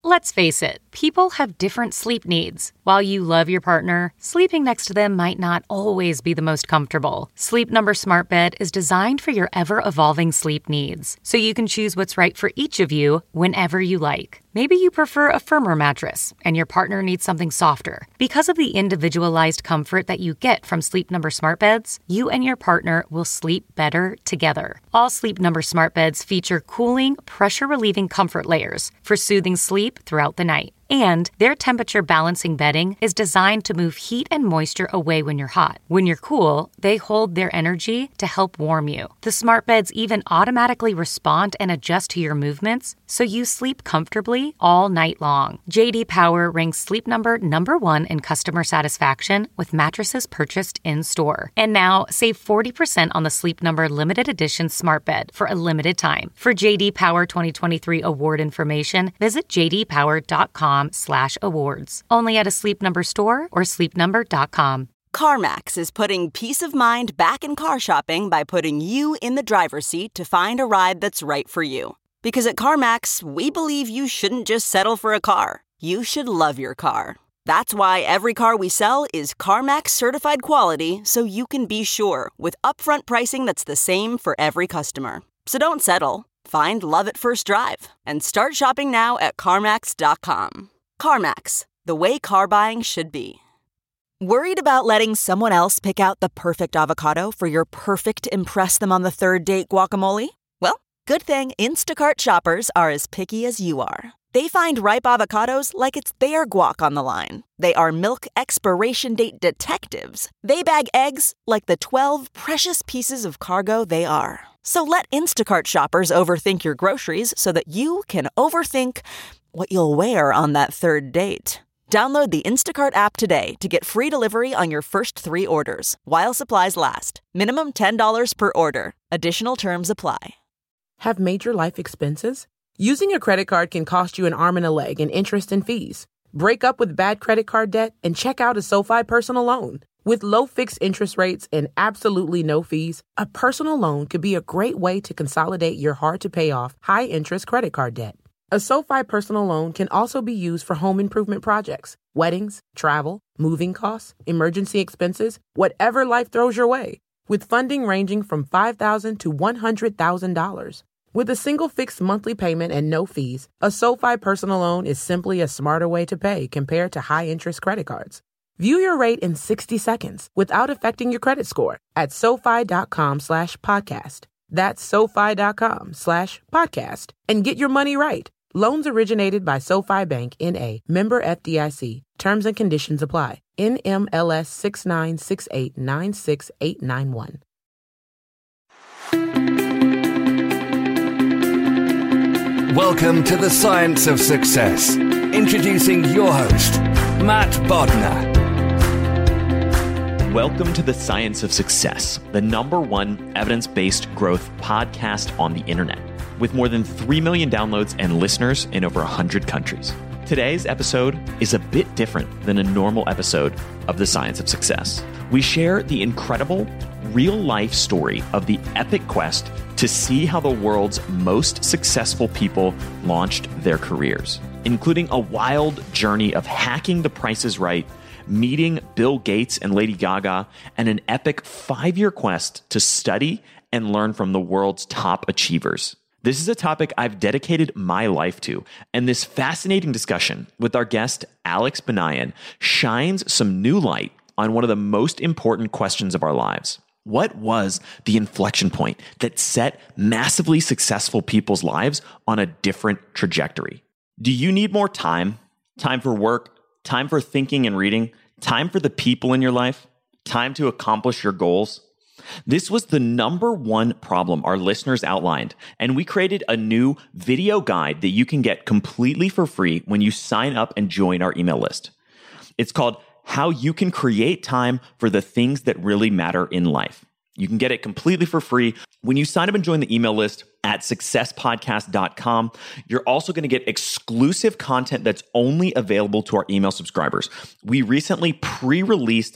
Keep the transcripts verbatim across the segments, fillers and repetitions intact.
Let's face it, people have different sleep needs. While you love your partner, sleeping next to them might not always be the most comfortable. Sleep Number Smart Bed is designed for your ever-evolving sleep needs, so you can choose what's right for each of you whenever you like. Maybe you prefer a firmer mattress and your partner needs something softer. Because of the individualized comfort that you get from Sleep Number Smart Beds, you and your partner will sleep better together. All Sleep Number Smart Beds feature cooling, pressure-relieving comfort layers for soothing sleep throughout the night. And their temperature balancing bedding is designed to move heat and moisture away when you're hot. When you're cool, they hold their energy to help warm you. The smart beds even automatically respond and adjust to your movements, so you sleep comfortably all night long. J D Power ranks Sleep Number number one in customer satisfaction with mattresses purchased in-store. And now, save forty percent on the Sleep Number limited edition smart bed for a limited time. For J D Power twenty twenty-three award information, visit j d power dot com slash awards. Only at a Sleep Number store or sleep number dot com. CarMax is putting peace of mind back in car shopping by putting you in the driver's seat to find a ride that's right for you. Because at CarMax, we believe you shouldn't just settle for a car. You should love your car. That's why every car we sell is CarMax certified quality, so you can be sure with upfront pricing that's the same for every customer. So don't settle. Find love at first drive and start shopping now at CarMax dot com. CarMax, the way car buying should be. Worried about letting someone else pick out the perfect avocado for your perfect impress them on the third date guacamole? Well, good thing Instacart shoppers are as picky as you are. They find ripe avocados like it's their guac on the line. They are milk expiration date detectives. They bag eggs like the twelve precious pieces of cargo they are. So let Instacart shoppers overthink your groceries so that you can overthink what you'll wear on that third date. Download the Instacart app today to get free delivery on your first three orders, while supplies last. Minimum ten dollars per order. Additional terms apply. Have major life expenses? Using a credit card can cost you an arm and a leg in interest and fees. Break up with bad credit card debt and check out a SoFi personal loan. With low fixed interest rates and absolutely no fees, a personal loan could be a great way to consolidate your hard-to-pay-off, high-interest credit card debt. A SoFi personal loan can also be used for home improvement projects, weddings, travel, moving costs, emergency expenses, whatever life throws your way, with funding ranging from five thousand dollars to one hundred thousand dollars. With a single fixed monthly payment and no fees, a SoFi personal loan is simply a smarter way to pay compared to high-interest credit cards. View your rate in sixty seconds without affecting your credit score at SoFi.com slash podcast. That's SoFi.com slash podcast. And get your money right. Loans originated by SoFi Bank, N A, member F D I C. Terms and conditions apply. N M L S six nine six eight nine six eight nine one. Welcome to the Science of Success. Introducing your host, Matt Bodnar. Welcome to the Science of Success, the number one evidence-based growth podcast on the internet, with more than three million downloads and listeners in over one hundred countries. Today's episode is a bit different than a normal episode of the Science of Success. We share the incredible real-life story of the epic quest to see how the world's most successful people launched their careers, including a wild journey of hacking the Price is Right, meeting Bill Gates and Lady Gaga, and an epic five-year quest to study and learn from the world's top achievers. This is a topic I've dedicated my life to, and this fascinating discussion with our guest, Alex Banayan, shines some new light on one of the most important questions of our lives. What was the inflection point that set massively successful people's lives on a different trajectory? Do you need more time? Time for work? Time for thinking and reading? Time for the people in your life? Time to accomplish your goals? This was the number one problem our listeners outlined, and we created a new video guide that you can get completely for free when you sign up and join our email list. It's called How You Can Create Time for the Things That Really Matter in Life. You can get it completely for free when you sign up and join the email list at success podcast dot com. You're also going to get exclusive content that's only available to our email subscribers. We recently pre-released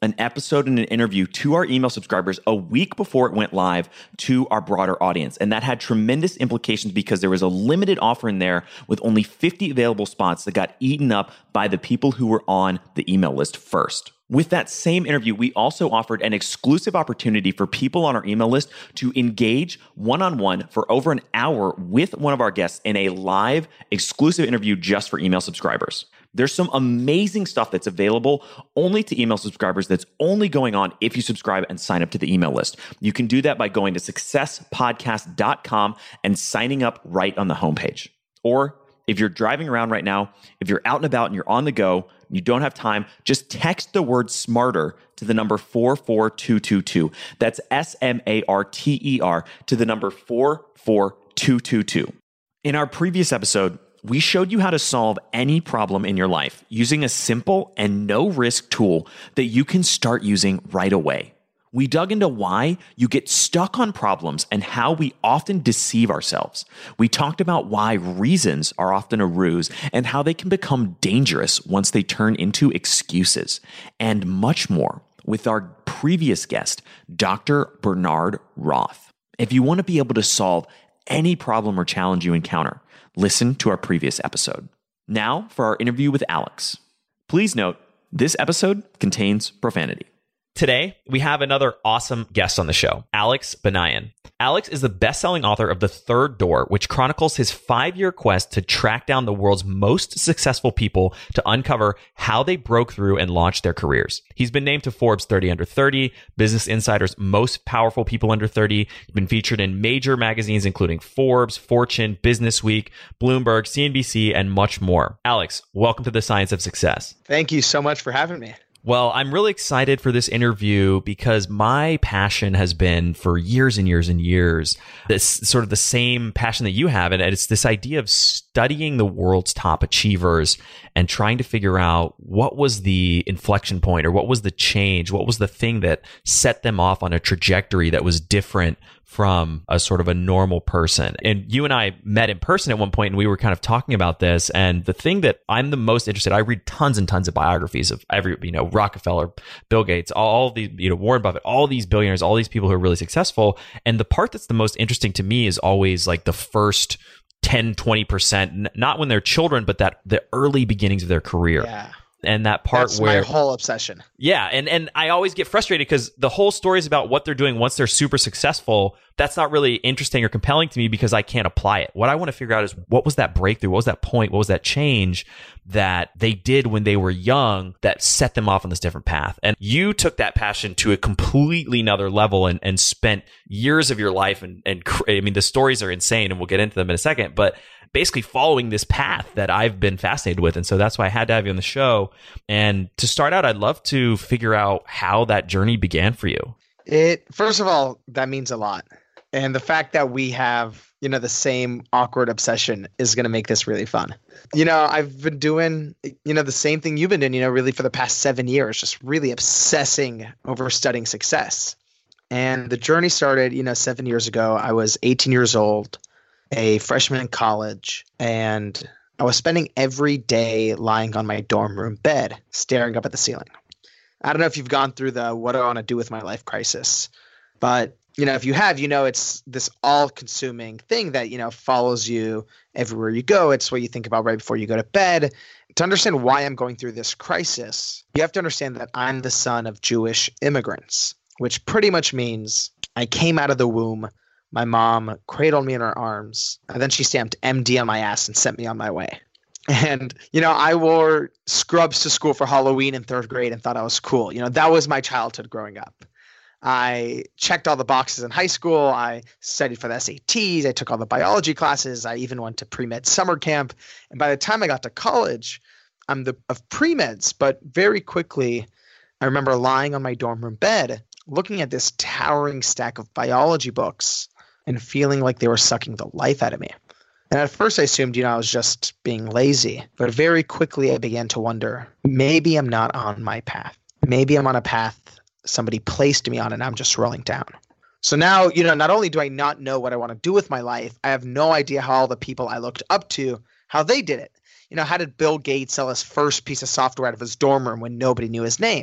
an episode and an interview to our email subscribers a week before it went live to our broader audience. And that had tremendous implications because there was a limited offer in there with only fifty available spots that got eaten up by the people who were on the email list first. With that same interview, we also offered an exclusive opportunity for people on our email list to engage one-on-one for over an hour with one of our guests in a live exclusive interview just for email subscribers. There's some amazing stuff that's available only to email subscribers that's only going on if you subscribe and sign up to the email list. You can do that by going to success podcast dot com and signing up right on the homepage. Or if you're driving around right now, if you're out and about and you're on the go, you don't have time, just text the word SMARTER to the number four four two two two. That's S M A R T E R to the number four four two two two. In our previous episode, we showed you how to solve any problem in your life using a simple and no-risk tool that you can start using right away. We dug into why you get stuck on problems and how we often deceive ourselves. We talked about why reasons are often a ruse and how they can become dangerous once they turn into excuses, and much more with our previous guest, Doctor Bernard Roth. If you want to be able to solve any problem or challenge you encounter, listen to our previous episode. Now for our interview with Alex. Please note, this episode contains profanity. Today, we have another awesome guest on the show, Alex Banayan. Alex is the best-selling author of The Third Door, which chronicles his five-year quest to track down the world's most successful people to uncover how they broke through and launched their careers. He's been named to Forbes thirty under thirty, Business Insider's Most Powerful People Under thirty. He's been featured in major magazines including Forbes, Fortune, Businessweek, Bloomberg, C N B C, and much more. Alex, welcome to the Science of Success. Thank you so much for having me. Well, I'm really excited for this interview because my passion has been for years and years and years, this sort of the same passion that you have. And it's this idea of studying the world's top achievers and trying to figure out what was the inflection point or what was the change, what was the thing that set them off on a trajectory that was different from a sort of a normal person. And you and I met in person at one point and we were kind of talking about this. And the thing that I'm the most interested, I read tons and tons of biographies of every, you know, Rockefeller, Bill Gates, all the, you know, Warren Buffett, all these billionaires, all these people who are really successful. And the part that's the most interesting to me is always like the first ten, twenty percent, not when they're children, but that the early beginnings of their career. Yeah. And that part That's where my whole obsession. Yeah. And, and I always get frustrated because the whole story is about what they're doing once they're super successful. That's not really interesting or compelling to me because I can't apply it. What I want to figure out is what was that breakthrough? What was that point? What was that change that they did when they were young that set them off on this different path? And you took that passion to a completely another level and, and spent years of your life. And, and I mean, the stories are insane and we'll get into them in a second, but basically following this path that I've been fascinated with. And so that's why I had to have you on the show. And to start out, I'd love to figure out how that journey began for you. It, first of all, that means a lot. And the fact that we have, you know, the same awkward obsession is going to make this really fun. You know, I've been doing, you know, the same thing you've been doing, you know, really for the past seven years, just really obsessing over studying success. And the journey started, you know, seven years ago. I was eighteen years old, a freshman in college, and I was spending every day lying on my dorm room bed, staring up at the ceiling. I don't know if you've gone through the what do I want to do with my life crisis, but you know, if you have, you know, it's this all-consuming thing that, you know, follows you everywhere you go. It's what you think about right before you go to bed. To understand why I'm going through this crisis, you have to understand that I'm the son of Jewish immigrants, which pretty much means I came out of the womb. My mom cradled me in her arms, and then she stamped M D on my ass and sent me on my way. And, you know, I wore scrubs to school for Halloween in third grade and thought I was cool. You know, that was my childhood growing up. I checked all the boxes in high school. I studied for the S A Ts. I took all the biology classes. I even went to pre-med summer camp. And by the time I got to college, I'm the of pre-meds. But very quickly, I remember lying on my dorm room bed, looking at this towering stack of biology books and feeling like they were sucking the life out of me. And at first I assumed, you know, I was just being lazy. But very quickly I began to wonder, maybe I'm not on my path. Maybe I'm on a path somebody placed me on and I'm just rolling down. So now, you know, not only do I not know what I want to do with my life, I have no idea how all the people I looked up to, how they did it. You know, how did Bill Gates sell his first piece of software out of his dorm room when nobody knew his name?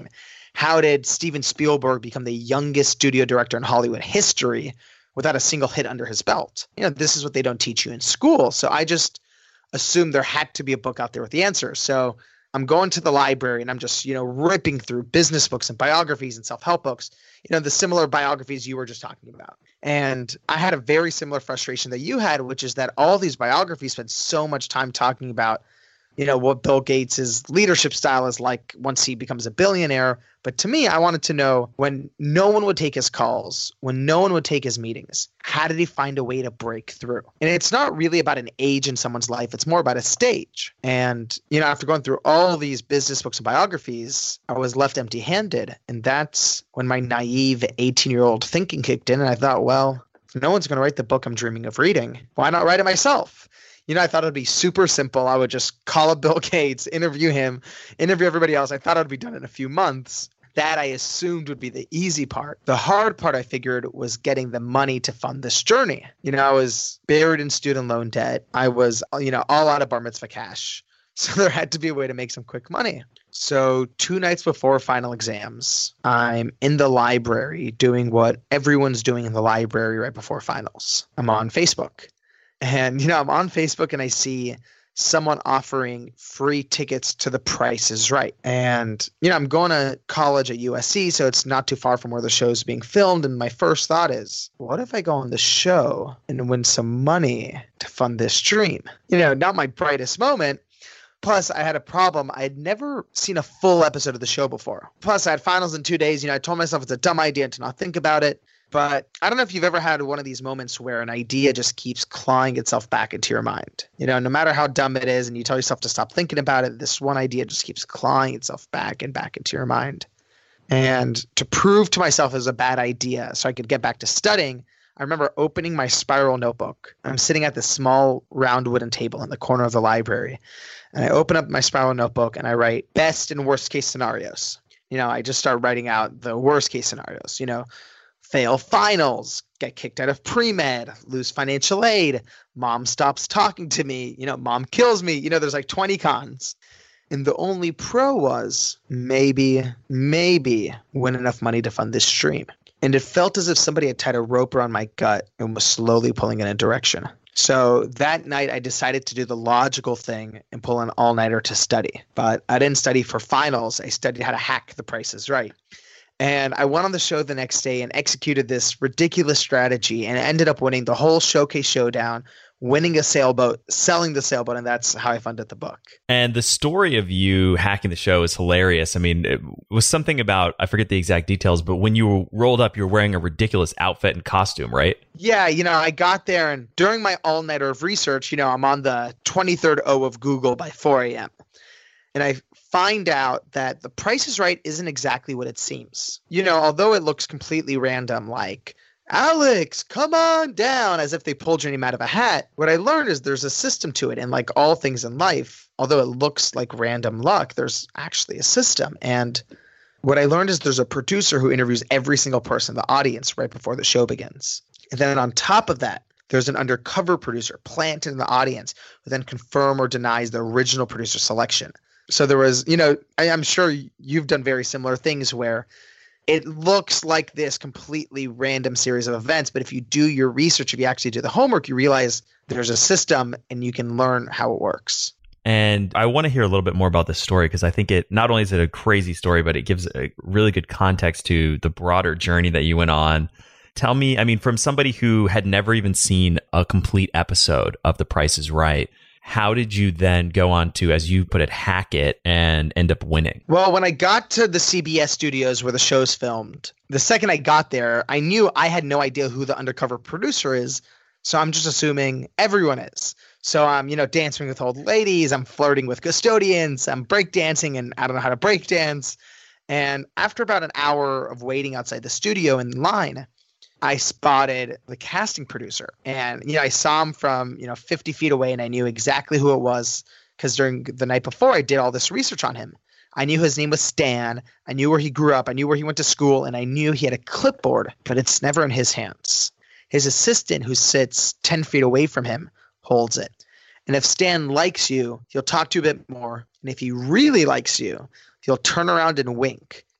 How did Steven Spielberg become the youngest studio director in Hollywood history without a single hit under his belt? You know, this is what they don't teach you in school. So I just assumed there had to be a book out there with the answers. So I'm going to the library and I'm just, you know, ripping through business books and biographies and self-help books, you know, the similar biographies you were just talking about. And I had a very similar frustration that you had, which is that all these biographies spend so much time talking about, you know, what Bill Gates' leadership style is like once he becomes a billionaire. But to me, I wanted to know, when no one would take his calls, when no one would take his meetings, how did he find a way to break through? And it's not really about an age in someone's life. It's more about a stage. And, you know, after going through all these business books and biographies, I was left empty handed. And that's when my naive eighteen year old thinking kicked in. And I thought, well, if no one's going to write the book I'm dreaming of reading, why not write it myself? You know, I thought it would be super simple. I would just call up Bill Gates, interview him, interview everybody else. I thought it would be done in a few months. That I assumed would be the easy part. The hard part, I figured, was getting the money to fund this journey. You know, I was buried in student loan debt. I was, you know, all out of bar mitzvah cash. So there had to be a way to make some quick money. So two nights before final exams, I'm in the library doing what everyone's doing in the library right before finals. I'm on Facebook. And, you know, I'm on Facebook and I see someone offering free tickets to The Price is Right. And, you know, I'm going to college at U S C, so it's not too far from where the show is being filmed. And my first thought is, what if I go on the show and win some money to fund this dream? You know, not my brightest moment. Plus, I had a problem. I had never seen a full episode of the show before. Plus, I had finals in two days. You know, I told myself it's a dumb idea to not think about it. But I don't know if you've ever had one of these moments where an idea just keeps clawing itself back into your mind. You know, no matter how dumb it is and you tell yourself to stop thinking about it, this one idea just keeps clawing itself back and back into your mind. And to prove to myself it was a bad idea so I could get back to studying, I remember opening my spiral notebook. I'm sitting at this small round wooden table in the corner of the library. And I open up my spiral notebook and I write best and worst case scenarios. You know, I just start writing out the worst case scenarios, you know. Fail finals, get kicked out of pre-med, lose financial aid, mom stops talking to me, you know, mom kills me. You know, there's like twenty cons. And the only pro was maybe, maybe win enough money to fund this stream. And it felt as if somebody had tied a rope around my gut and was slowly pulling in a direction. So that night I decided to do the logical thing and pull an all-nighter to study. But I didn't study for finals. I studied how to hack The Price is Right. And I went on the show the next day and executed this ridiculous strategy and ended up winning the whole showcase showdown, winning a sailboat, selling the sailboat, and that's how I funded the book. And the story of you hacking the show is hilarious. I mean, it was something about, I forget the exact details, but when you rolled up, you're wearing a ridiculous outfit and costume, right? Yeah, you know, I got there and during my all-nighter of research, you know, I'm on the twenty-third O of Google by four a.m. And I find out that The Price is Right isn't exactly what it seems. You know, although it looks completely random, like, Alex, come on down, as if they pulled your name out of a hat. What I learned is there's a system to it. And like all things in life, although it looks like random luck, there's actually a system. And what I learned is there's a producer who interviews every single person in the audience right before the show begins. And then on top of that, there's an undercover producer planted in the audience who then confirms or denies the original producer selection. So there was, you know, I, I'm sure you've done very similar things where it looks like this completely random series of events, but if you do your research, if you actually do the homework, you realize there's a system and you can learn how it works. And I want to hear a little bit more about this story because I think it not only is it a crazy story, but it gives a really good context to the broader journey that you went on. Tell me, I mean, from somebody who had never even seen a complete episode of The Price is Right, how did you then go on to, as you put it, hack it and end up winning? Well, when I got to the C B S studios where the show's filmed, the second I got there, I knew I had no idea who the undercover producer is. So I'm just assuming everyone is. So I'm, you know, dancing with old ladies. I'm flirting with custodians. I'm breakdancing and I don't know how to breakdance. And after about an hour of waiting outside the studio in line, I spotted the casting producer and, you know, I saw him from, you know, fifty feet away and I knew exactly who it was because during the night before I did all this research on him. I knew his name was Stan. I knew where he grew up. I knew where he went to school and I knew he had a clipboard, but it's never in his hands. His assistant who sits ten feet away from him holds it. And if Stan likes you, he'll talk to you a bit more. And if he really likes you, he'll turn around and wink.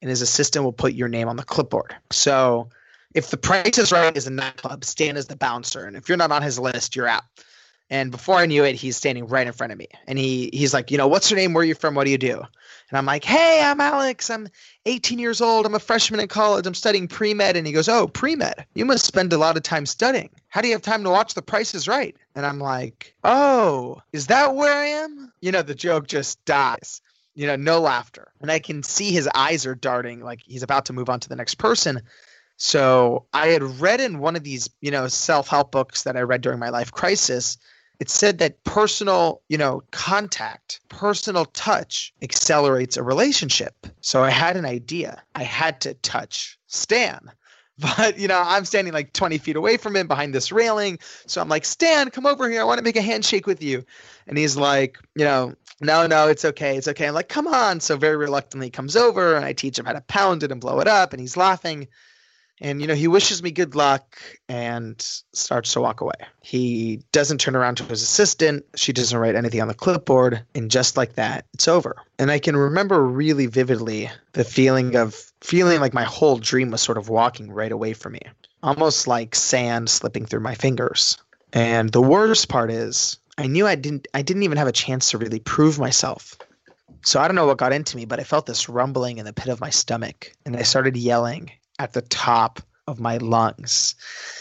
and his assistant will put your name on the clipboard. So if the Price is Right is a nightclub, Stan is the bouncer. And if you're not on his list, you're out. And before I knew it, he's standing right in front of me. And he he's like, you know, what's your name? Where are you from? What do you do? And I'm like, hey, I'm Alex. I'm eighteen years old. I'm a freshman in college. I'm studying pre-med. And he goes, oh, pre-med. You must spend a lot of time studying. How do you have time to watch The Price is Right? And I'm like, oh, is that where I am? You know, the joke just dies. You know, no laughter. And I can see his eyes are darting like he's about to move on to the next person. So I had read in one of these, you know, self-help books that I read during my life crisis, it said that personal, you know, contact, personal touch accelerates a relationship. So I had an idea. I had to touch Stan. But, you know, I'm standing like twenty feet away from him behind this railing. So I'm like, Stan, come over here. I want to make a handshake with you. And he's like, you know, no, no, it's okay. It's okay. I'm like, come on. So very reluctantly he comes over and I teach him how to pound it and blow it up. And he's laughing. And, you know, he wishes me good luck and starts to walk away. He doesn't turn around to his assistant. She doesn't write anything on the clipboard. And just like that, it's over. And I can remember really vividly the feeling of feeling like my whole dream was sort of walking right away from me, almost like sand slipping through my fingers. And the worst part is I knew I didn't I didn't even have a chance to really prove myself. So I don't know what got into me, but I felt this rumbling in the pit of my stomach. And I started yelling at the top of my lungs,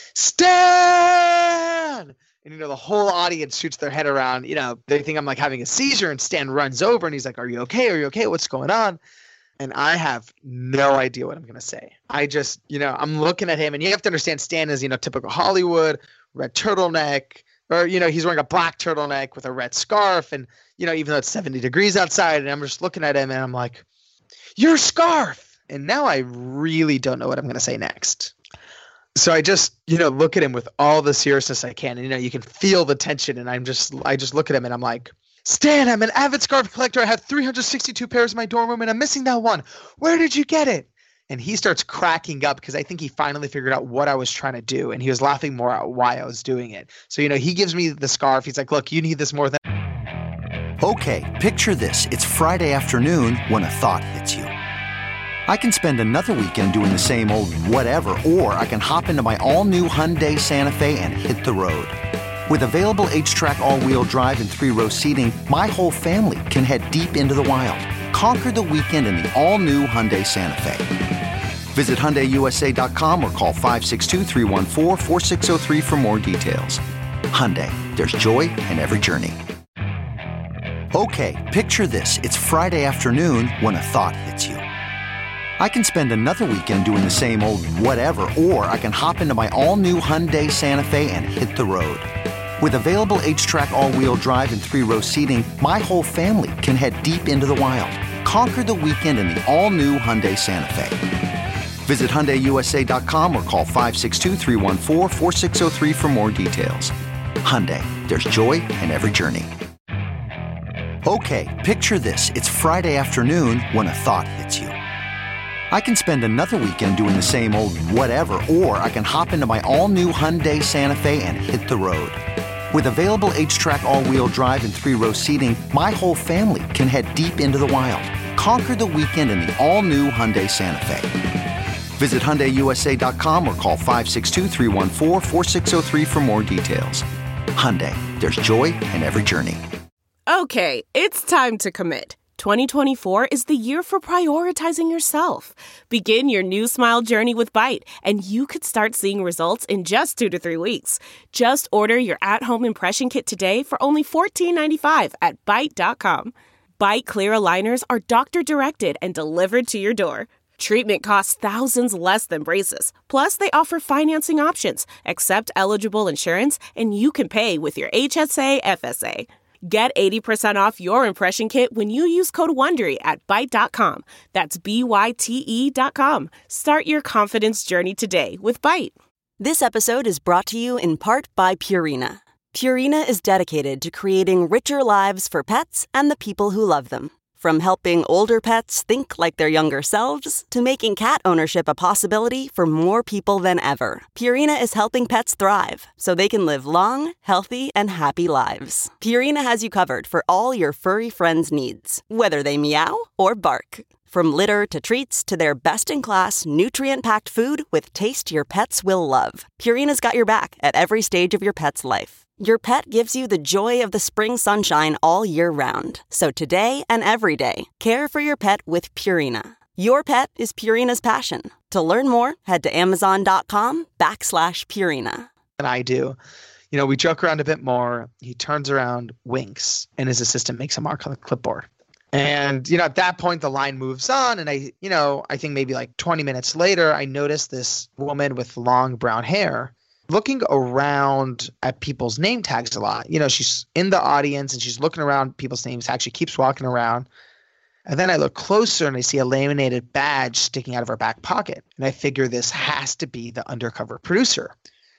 Stan! And, you know, the whole audience shoots their head around. You know, they think I'm like having a seizure, and Stan runs over and he's like, are you okay? Are you okay? What's going on? And I have no idea what I'm going to say. I just, you know, I'm looking at him, and you have to understand Stan is, you know, typical Hollywood, red turtleneck, or, you know, he's wearing a black turtleneck with a red scarf. And, you know, even though it's seventy degrees outside, and I'm just looking at him and I'm like, your scarf. And now I really don't know what I'm going to say next. So I just, you know, look at him with all the seriousness I can. And, you know, you can feel the tension. And I'm just, I just look at him and I'm like, Stan, I'm an avid scarf collector. I have three hundred sixty-two pairs in my dorm room and I'm missing that one. Where did you get it? And he starts cracking up because I think he finally figured out what I was trying to do. And he was laughing more at why I was doing it. So, you know, he gives me the scarf. He's like, look, you need this more than. Okay, picture this. It's Friday afternoon when a thought hits you. I can spend another weekend doing the same old whatever, or I can hop into my all-new Hyundai Santa Fe and hit the road. With available H-Track all-wheel drive and three-row seating, my whole family can head deep into the wild. Conquer the weekend in the all-new Hyundai Santa Fe. Visit Hyundai U S A dot com or call five six two, three one four, four six zero three for more details. Hyundai, there's joy in every journey. Okay, picture this. It's Friday afternoon when a thought hits you. I can spend another weekend doing the same old whatever, or I can hop into my all-new Hyundai Santa Fe and hit the road. With available H-Track all-wheel drive and three-row seating, my whole family can head deep into the wild. Conquer the weekend in the all-new Hyundai Santa Fe. Visit Hyundai U S A dot com or call five six two, three one four, four six zero three for more details. Hyundai, there's joy in every journey. Okay, picture this. It's Friday afternoon when a thought hits you. I can spend another weekend doing the same old whatever, or I can hop into my all-new Hyundai Santa Fe and hit the road. With available H-Track all-wheel drive and three-row seating, my whole family can head deep into the wild. Conquer the weekend in the all-new Hyundai Santa Fe. Visit Hyundai U S A dot com or call five six two, three one four, four six zero three for more details. Hyundai, there's joy in every journey. Okay, it's time to commit. twenty twenty-four is the year for prioritizing yourself. Begin your new smile journey with Byte, and you could start seeing results in just two to three weeks. Just order your at-home impression kit today for only fourteen ninety-five at byte dot com. Byte clear aligners are doctor-directed and delivered to your door. Treatment costs thousands less than braces. Plus, they offer financing options, accept eligible insurance, and you can pay with your H S A F S A. Get eighty percent off your impression kit when you use code WONDERY at byte dot com. That's B Y T E dot com. Start your confidence journey today with Byte. This episode is brought to you in part by Purina. Purina is dedicated to creating richer lives for pets and the people who love them. From helping older pets think like their younger selves to making cat ownership a possibility for more people than ever, Purina is helping pets thrive so they can live long, healthy, and happy lives. Purina has you covered for all your furry friends' needs, whether they meow or bark. From litter to treats to their best-in-class, nutrient-packed food with taste your pets will love, Purina's got your back at every stage of your pet's life. Your pet gives you the joy of the spring sunshine all year round. So today and every day, care for your pet with Purina. Your pet is Purina's passion. To learn more, head to amazon.com backslash Purina. And I do. You know, we joke around a bit more. He turns around, winks, and his assistant makes a mark on the clipboard. And, you know, at that point, the line moves on. And I, you know, I think maybe like twenty minutes later, I noticed this woman with long brown hair looking around at people's name tags a lot. You know, she's in the audience and she's looking around people's names tags. She keeps walking around. And then I look closer and I see a laminated badge sticking out of her back pocket. And I figure this has to be the undercover producer.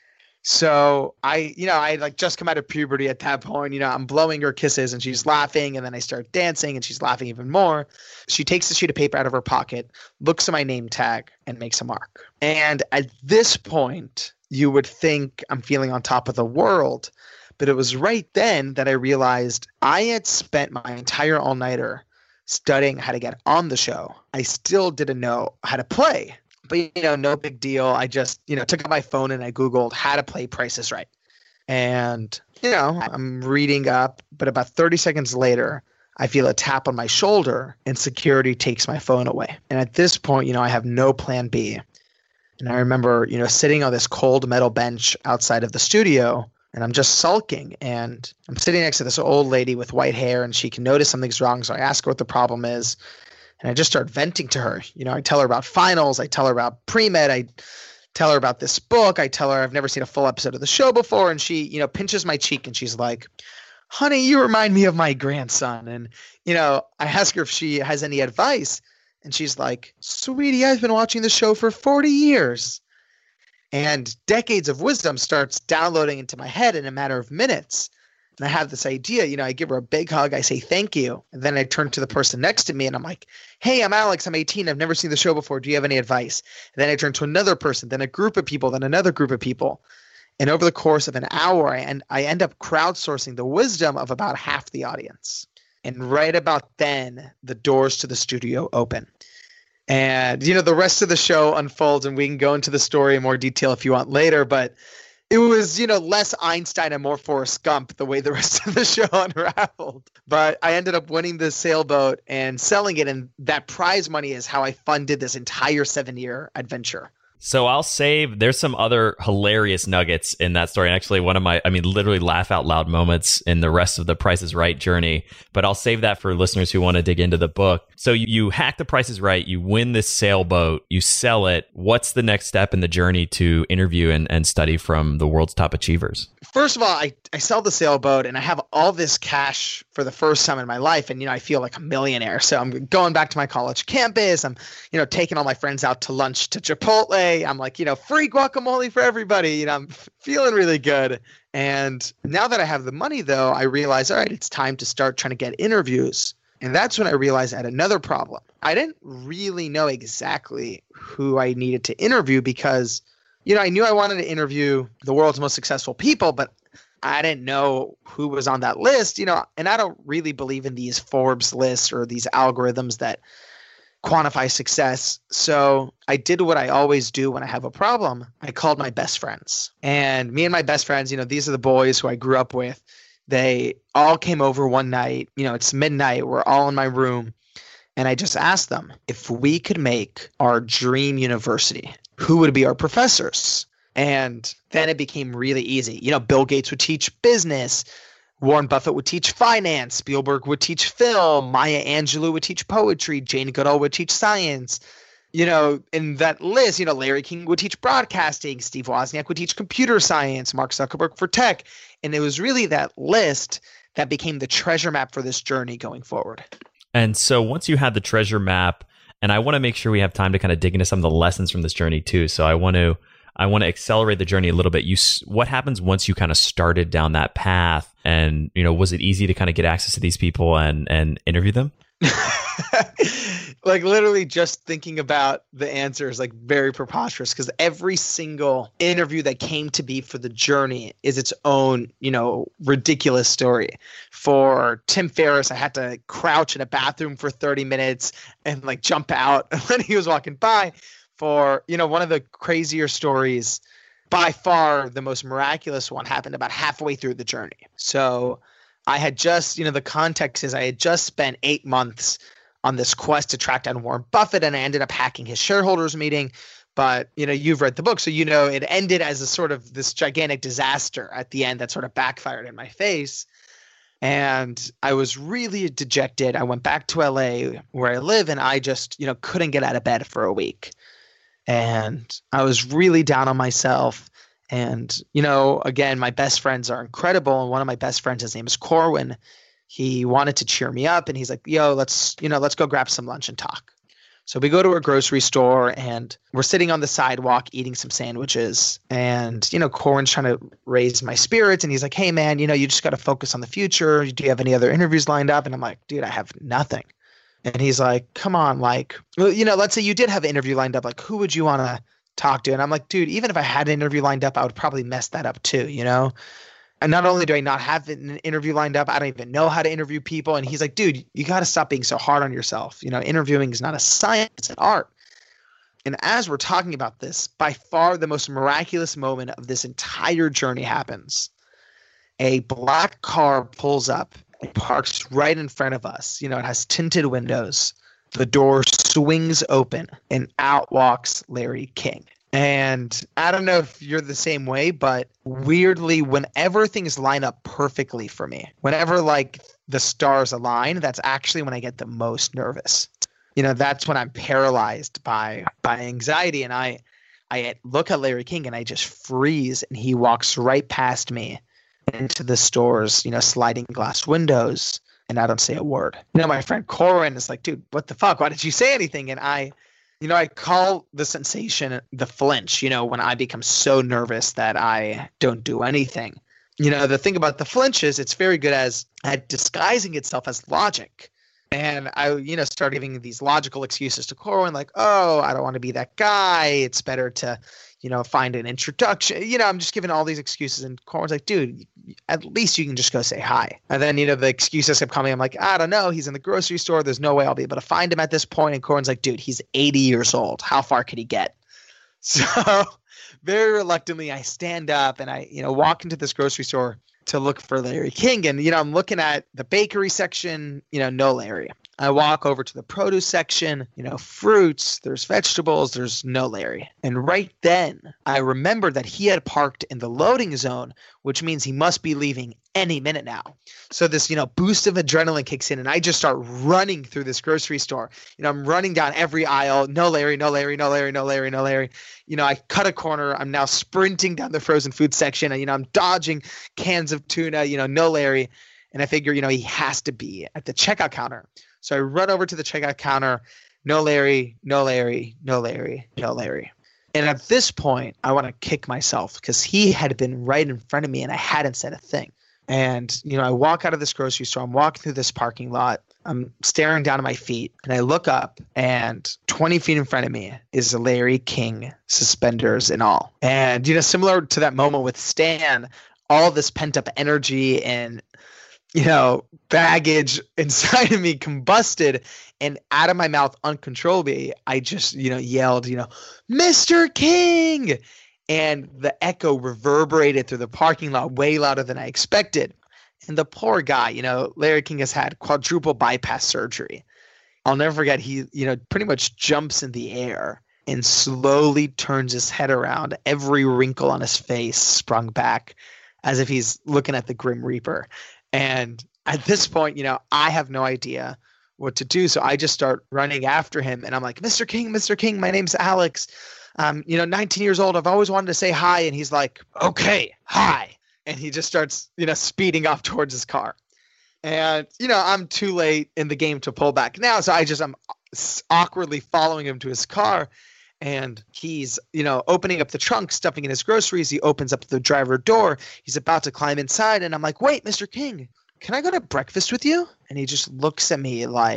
So I, you know, I like just come out of puberty at that point. You know, I'm blowing her kisses and she's laughing. And then I start dancing and she's laughing even more. She takes a sheet of paper out of her pocket, looks at my name tag, and makes a mark. And at this point, you would think I'm feeling on top of the world. But it was right then that I realized I had spent my entire all-nighter studying how to get on the show. I still didn't know how to play. But, you know, no big deal. I just, you know, took out my phone and I Googled how to play Price is Right. And, you know, I'm reading up, but about thirty seconds later, I feel a tap on my shoulder and security takes my phone away. And at this point, you know, I have no plan B. And I remember, you know, sitting on this cold metal bench outside of the studio and I'm just sulking. And I'm sitting next to this old lady with white hair and she can notice something's wrong. So I ask her what the problem is. And I just start venting to her. You know, I tell her about finals. I tell her about pre-med. I tell her about this book. I tell her I've never seen a full episode of the show before. And she, you know, pinches my cheek and she's like, honey, you remind me of my grandson. And, you know, I ask her if she has any advice. And she's like, sweetie, I've been watching the show for forty years. And decades of wisdom starts downloading into my head in a matter of minutes. And I have this idea, you know, I give her a big hug. I say, thank you. And then I turn to the person next to me and I'm like, hey, I'm Alex. I'm eighteen. I've never seen the show before. Do you have any advice? And then I turn to another person, then a group of people, then another group of people. And over the course of an hour, I end, I end up crowdsourcing the wisdom of about half the audience. And right about then, the doors to the studio open. And, you know, the rest of the show unfolds and we can go into the story in more detail if you want later. But it was, you know, less Einstein and more Forrest Gump the way the rest of the show unraveled. But I ended up winning the sailboat and selling it. And that prize money is how I funded this entire seven-year adventure. So I'll save, there's some other hilarious nuggets in that story. And actually one of my, I mean, literally laugh out loud moments in the rest of the Price is Right journey. But I'll save that for listeners who want to dig into the book. So you, you hack the Price is Right, you win this sailboat, you sell it. What's the next step in the journey to interview and, and study from the world's top achievers? First of all, I, I sell the sailboat and I have all this cash for the first time in my life. And, you know, I feel like a millionaire. So I'm going back to my college campus. I'm, you know, taking all my friends out to lunch to Chipotle. I'm like, you know, free guacamole for everybody. You know, I'm f- feeling really good. And now that I have the money, though, I realize, all right, it's time to start trying to get interviews. And that's when I realized I had another problem. I didn't really know exactly who I needed to interview because, you know, I knew I wanted to interview the world's most successful people, but I didn't know who was on that list, you know, and I don't really believe in these Forbes lists or these algorithms that quantify success. So I did what I always do when I have a problem. I called my best friends. And me and my best friends, you know, these are the boys who I grew up with. They all came over one night. You know, it's midnight. We're all in my room. And I just asked them, if we could make our dream university, who would be our professors? And then it became really easy. You know, Bill Gates would teach business. Warren Buffett would teach finance. Spielberg would teach film. Maya Angelou would teach poetry. Jane Goodall would teach science. You know, in that list, you know, Larry King would teach broadcasting. Steve Wozniak would teach computer science. Mark Zuckerberg for tech. And it was really that list that became the treasure map for this journey going forward. And so once you had the treasure map, and I want to make sure we have time to kind of dig into some of the lessons from this journey too. So I want to I want to accelerate the journey a little bit. You, what happens once you kind of started down that path? And, you know, was it easy to kind of get access to these people and, and interview them? like literally just thinking about the answer is like very preposterous because every single interview that came to be for The Journey is its own, you know, ridiculous story. For Tim Ferriss, I had to crouch in a bathroom for thirty minutes and like jump out when he was walking by. For, you know, one of the crazier stories, by far the most miraculous one, happened about halfway through The Journey. So I had just, you know, the context is I had just spent eight months on this quest to track down Warren Buffett, and I ended up hacking his shareholders meeting. But, you know, you've read the book, so you know it ended as a sort of this gigantic disaster at the end that sort of backfired in my face. And I was really dejected. I went back to L A where I live, and I just, you know, couldn't get out of bed for a week. And I was really down on myself. And, you know, again, my best friends are incredible. And one of my best friends, his name is Corwin. He wanted to cheer me up. And he's like, yo, let's, you know, let's go grab some lunch and talk. So we go to a grocery store and we're sitting on the sidewalk eating some sandwiches. And, you know, Corwin's trying to raise my spirits. And he's like, hey, man, you know, you just got to focus on the future. Do you have any other interviews lined up? And I'm like, dude, I have nothing. And he's like, come on, like, well, you know, let's say you did have an interview lined up. Like, who would you want to talk to? And I'm like, dude, even if I had an interview lined up, I would probably mess that up too, you know? And not only do I not have an interview lined up, I don't even know how to interview people. And he's like, dude, you got to stop being so hard on yourself. You know, interviewing is not a science, it's an art. And as we're talking about this, by far the most miraculous moment of this entire journey happens. A black car pulls up and parks right in front of us. You know, it has tinted windows. The door swings open and out walks Larry King. And I don't know if you're the same way, but weirdly, whenever things line up perfectly for me, whenever like the stars align, that's actually when I get the most nervous. You know, that's when I'm paralyzed by by anxiety. And I I look at Larry King and I just freeze, and he walks right past me into the store's, you know, sliding glass windows. And I don't say a word. You know, my friend Corwin is like, dude, what the fuck? Why did you say anything? And I, you know, I call the sensation the flinch, you know, when I become so nervous that I don't do anything. You know, the thing about the flinch is it's very good as at disguising itself as logic. And I, you know, start giving these logical excuses to Corwin, like, oh, I don't want to be that guy. It's better to, you know, find an introduction. You know, I'm just giving all these excuses. And Corwin's like, dude, at least you can just go say hi. And then, you know, the excuses kept coming. I'm like, I don't know. He's in the grocery store. There's no way I'll be able to find him at this point. And Corwin's like, dude, he's eighty years old. How far could he get? So very reluctantly, I stand up and I, you know, walk into this grocery store to look for Larry King. And, you know, I'm looking at the bakery section, you know, no Larry. I walk over to the produce section, you know, fruits, there's vegetables, there's no Larry. And right then I remembered that he had parked in the loading zone, which means he must be leaving any minute now. So this, you know, boost of adrenaline kicks in and I just start running through this grocery store. You know, I'm running down every aisle. No Larry, no Larry, no Larry, no Larry, no Larry. You know, I cut a corner. I'm now sprinting down the frozen food section and, you know, I'm dodging cans of tuna, you know, no Larry. And I figure, you know, he has to be at the checkout counter. So I run over to the checkout counter. No Larry, no Larry, no Larry, no Larry. And at this point, I want to kick myself because he had been right in front of me and I hadn't said a thing. And, you know, I walk out of this grocery store. I'm walking through this parking lot. I'm staring down at my feet and I look up and twenty feet in front of me is Larry King, suspenders and all. And, you know, similar to that moment with Stan, all this pent up energy and, you know, baggage inside of me combusted, and out of my mouth uncontrollably, I just, you know, yelled, you know, Mister King. And the echo reverberated through the parking lot way louder than I expected. And the poor guy, you know, Larry King has had quadruple bypass surgery. I'll never forget, he, you know, pretty much jumps in the air and slowly turns his head around, every wrinkle on his face sprung back as if he's looking at the Grim Reaper. And at this point, you know, I have no idea what to do. So I just start running after him. And I'm like, Mister King, Mister King, my name's Alex. Um, you know, nineteen years old. I've always wanted to say hi. And he's like, okay, hi. And he just starts, you know, speeding off towards his car. And, you know, I'm too late in the game to pull back now. So I just, I'm awkwardly following him to his car. And he's, you know, opening up the trunk, stuffing in his groceries. He opens up the driver door. He's about to climb inside. And I'm like, wait, Mister King, can I go to breakfast with you? And he just looks at me like,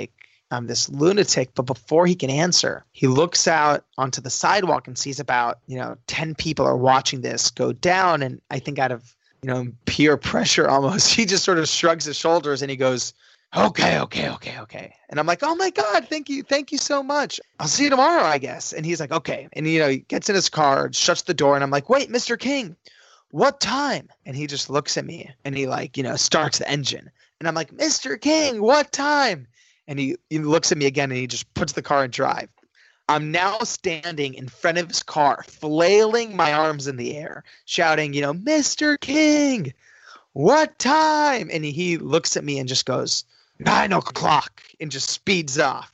I'm this lunatic. But before he can answer, he looks out onto the sidewalk and sees about, you know, ten people are watching this go down. And I think out of, you know, peer pressure almost, he just sort of shrugs his shoulders and he goes, okay, okay, okay, okay. And I'm like, oh my God, thank you. Thank you so much. I'll see you tomorrow, I guess. And he's like, okay. And, you know, he gets in his car, shuts the door. And I'm like, wait, Mister King, what time? And he just looks at me and he like, you know, starts the engine. And I'm like, Mister King, what time? And he, he looks at me again and he just puts the car in drive. I'm now standing in front of his car, flailing my arms in the air, shouting, you know, Mister King, what time? And he looks at me and just goes, nine o'clock, and just speeds off.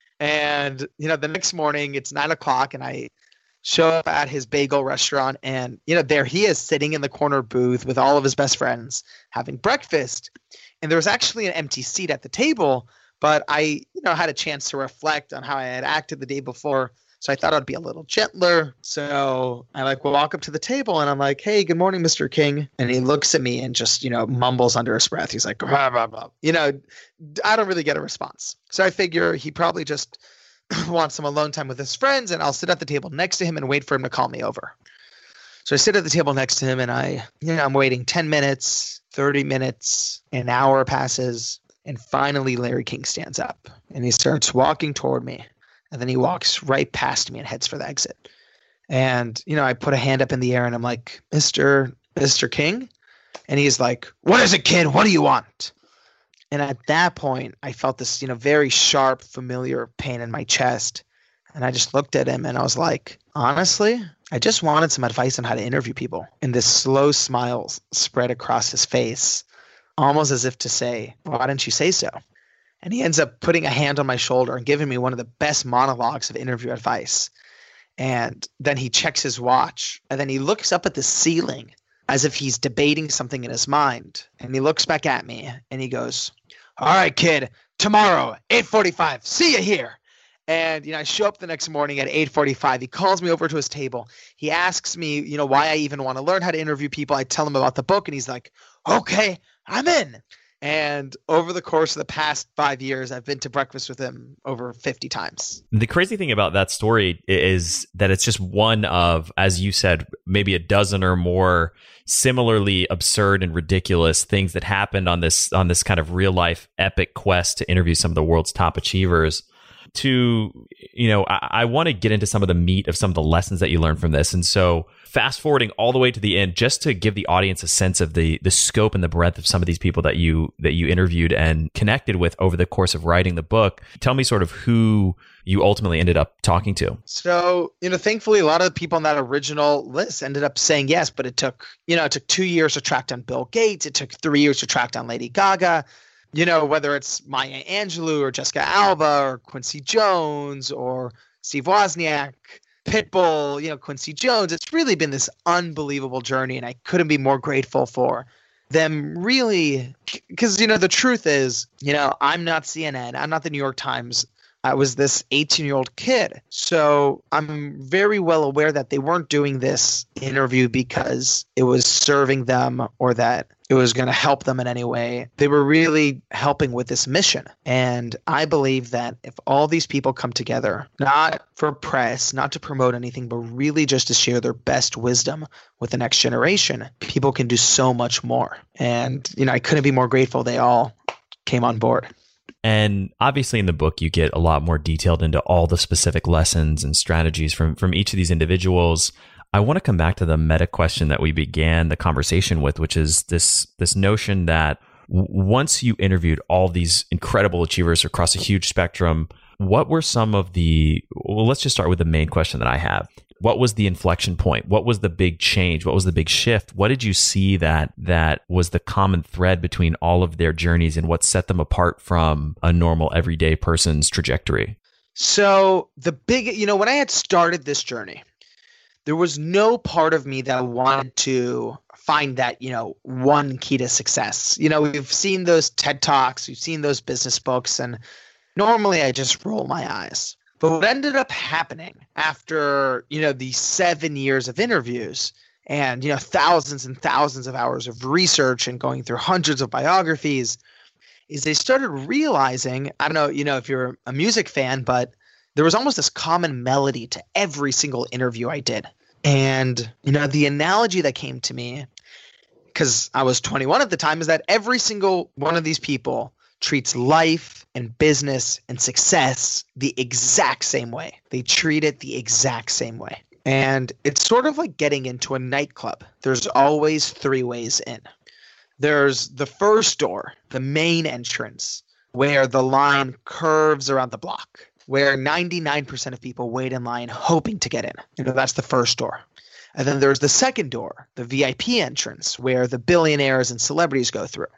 And, you know, the next morning it's nine o'clock and I show up at his bagel restaurant and, you know, there he is sitting in the corner booth with all of his best friends having breakfast. And there was actually an empty seat at the table, but I, you know, had a chance to reflect on how I had acted the day before. So I thought I'd be a little gentler. So I like walk up to the table and I'm like, hey, good morning, Mister King. And he looks at me and just, you know, mumbles under his breath. He's like, blah, blah, blah. You know, I don't really get a response. So I figure he probably just wants some alone time with his friends and I'll sit at the table next to him and wait for him to call me over. So I sit at the table next to him and I, you know, I'm waiting ten minutes, thirty minutes, an hour passes. And finally, Larry King stands up and he starts walking toward me. And then he walks right past me and heads for the exit. And, you know, I put a hand up in the air and I'm like, Mister Mister King? And he's like, what is it, kid? What do you want? And at that point, I felt this, you know, very sharp, familiar pain in my chest. And I just looked at him and I was like, honestly, I just wanted some advice on how to interview people. And this slow smile spread across his face, almost as if to say, why didn't you say so? And he ends up putting a hand on my shoulder and giving me one of the best monologues of interview advice. And then he checks his watch and then he looks up at the ceiling as if he's debating something in his mind. And he looks back at me and he goes, all right, kid, tomorrow, eight forty-five, see you here. And, you know, I show up the next morning at eight forty-five. He calls me over to his table. He asks me, you know, why I even want to learn how to interview people. I tell him about the book and he's like, okay, I'm in. And over the course of the past five years, I've been to breakfast with him over fifty times. The crazy thing about that story is that it's just one of, as you said, maybe a dozen or more similarly absurd and ridiculous things that happened on this on this kind of real life epic quest to interview some of the world's top achievers. To, you know, I, I want to get into some of the meat of some of the lessons that you learned from this. And so fast forwarding all the way to the end, just to give the audience a sense of the the scope and the breadth of some of these people that you that you interviewed and connected with over the course of writing the book. Tell me sort of who you ultimately ended up talking to. So, you know, thankfully, a lot of the people on that original list ended up saying yes, but it took, you know, it took two years to track down Bill Gates. It took three years to track down Lady Gaga. You know, whether it's Maya Angelou or Jessica Alba or Quincy Jones or Steve Wozniak, Pitbull, you know, Quincy Jones, it's really been this unbelievable journey. And I couldn't be more grateful for them really, because, you know, the truth is, you know, I'm not C N N. I'm not the New York Times. I was this eighteen-year-old kid. So I'm very well aware that they weren't doing this interview because it was serving them or that it was going to help them in any way. They were really helping with this mission. And I believe that if all these people come together, not for press, not to promote anything, but really just to share their best wisdom with the next generation, people can do so much more. And, you know, I couldn't be more grateful they all came on board. And obviously in the book, you get a lot more detailed into all the specific lessons and strategies from, from each of these individuals. I want to come back to the meta question that we began the conversation with, which is this, this notion that w- once you interviewed all these incredible achievers across a huge spectrum, what were some of the, well, let's just start with the main question that I have. What was the inflection point? What was the big change? What was the big shift? What did you see that that was the common thread between all of their journeys and what set them apart from a normal everyday person's trajectory? So the big, you know, when I had started this journey, there was no part of me that wanted to find that, you know, one key to success. You know, we've seen those TED Talks, we've seen those business books, and normally I just roll my eyes. But what ended up happening after, you know, these seven years of interviews and, you know, thousands and thousands of hours of research and going through hundreds of biographies is they started realizing, I don't know, you know, if you're a music fan, but there was almost this common melody to every single interview I did. And, you know, the analogy that came to me, because I was twenty-one at the time, is that every single one of these people treats life and business and success the exact same way. They treat it the exact same way. And it's sort of like getting into a nightclub. There's always three ways in. There's the first door, the main entrance, where the line curves around the block, where ninety-nine percent of people wait in line hoping to get in. You know, that's the first door. And then there's the second door, the V I P entrance, where the billionaires and celebrities go through.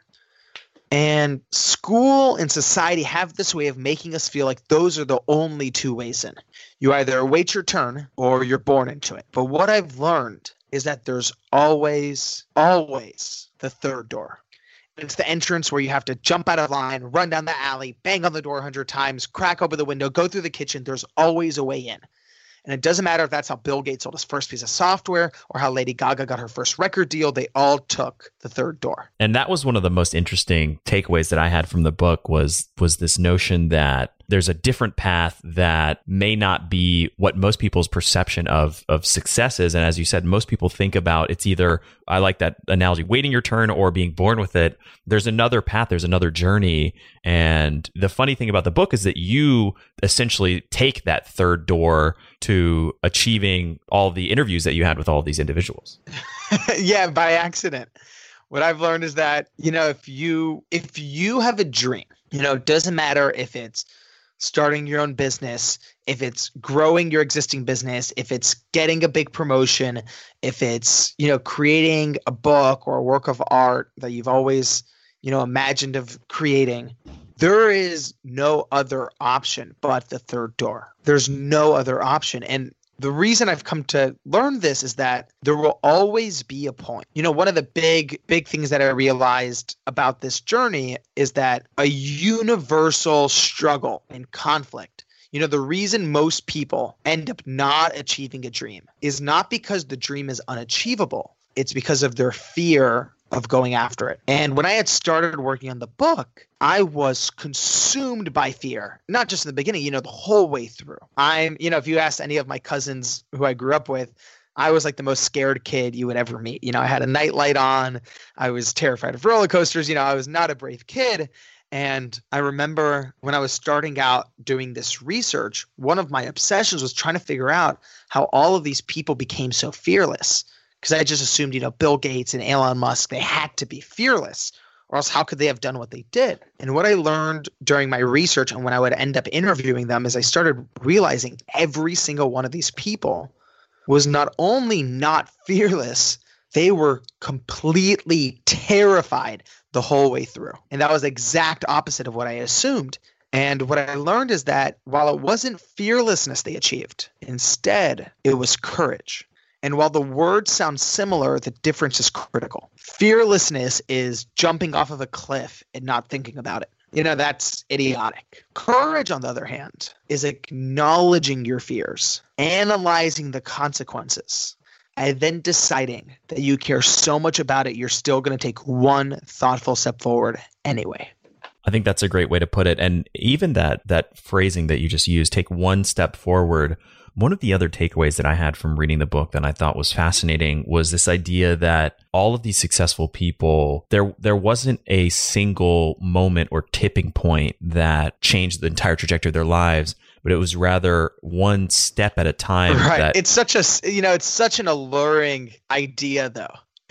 And school and society have this way of making us feel like those are the only two ways in. You either wait your turn or you're born into it. But what I've learned is that there's always, always the third door. It's the entrance where you have to jump out of line, run down the alley, bang on the door a hundred times, crack open the window, go through the kitchen. There's always a way in. And it doesn't matter if that's how Bill Gates sold his first piece of software or how Lady Gaga got her first record deal. They all took the third door. And that was one of the most interesting takeaways that I had from the book was was this notion that there's a different path that may not be what most people's perception of of success is. And as you said, most people think about it's either, I like that analogy, waiting your turn or being born with it. There's another path, there's another journey. And the funny thing about the book is that you essentially take that third door to achieving all the interviews that you had with all of these individuals. Yeah, by accident. What I've learned is that, you know, if you if you have a dream, you know, it doesn't matter if it's starting your own business, if it's growing your existing business, if it's getting a big promotion, if it's, you know, creating a book or a work of art that you've always, you know, imagined of creating, there is no other option but the third door. There's no other option. And the reason I've come to learn this is that there will always be a point. You know, one of the big, big things that I realized about this journey is that a universal struggle and conflict, you know, the reason most people end up not achieving a dream is not because the dream is unachievable. It's because of their fear of going after it. And when I had started working on the book, I was consumed by fear, not just in the beginning, you know, the whole way through. I'm, you know, if you asked any of my cousins who I grew up with, I was like the most scared kid you would ever meet. You know, I had a nightlight on. I was terrified of roller coasters. You know, I was not a brave kid. And I remember when I was starting out doing this research, one of my obsessions was trying to figure out how all of these people became so fearless. Because I just assumed, you know, Bill Gates and Elon Musk, they had to be fearless, or else how could they have done what they did? And what I learned during my research and when I would end up interviewing them is I started realizing every single one of these people was not only not fearless, they were completely terrified the whole way through. And that was the exact opposite of what I assumed. And what I learned is that while it wasn't fearlessness they achieved, instead it was courage. And while the words sound similar, the difference is critical. Fearlessness is jumping off of a cliff and not thinking about it. You know, that's idiotic. Courage, on the other hand, is acknowledging your fears, analyzing the consequences, and then deciding that you care so much about it, you're still going to take one thoughtful step forward anyway. I think that's a great way to put it. And even that that phrasing that you just used, take one step forward. One of the other takeaways that I had from reading the book that I thought was fascinating was this idea that all of these successful people, there there wasn't a single moment or tipping point that changed the entire trajectory of their lives, but it was rather one step at a time. Right. That, it's such a, you know, it's such an alluring idea, though.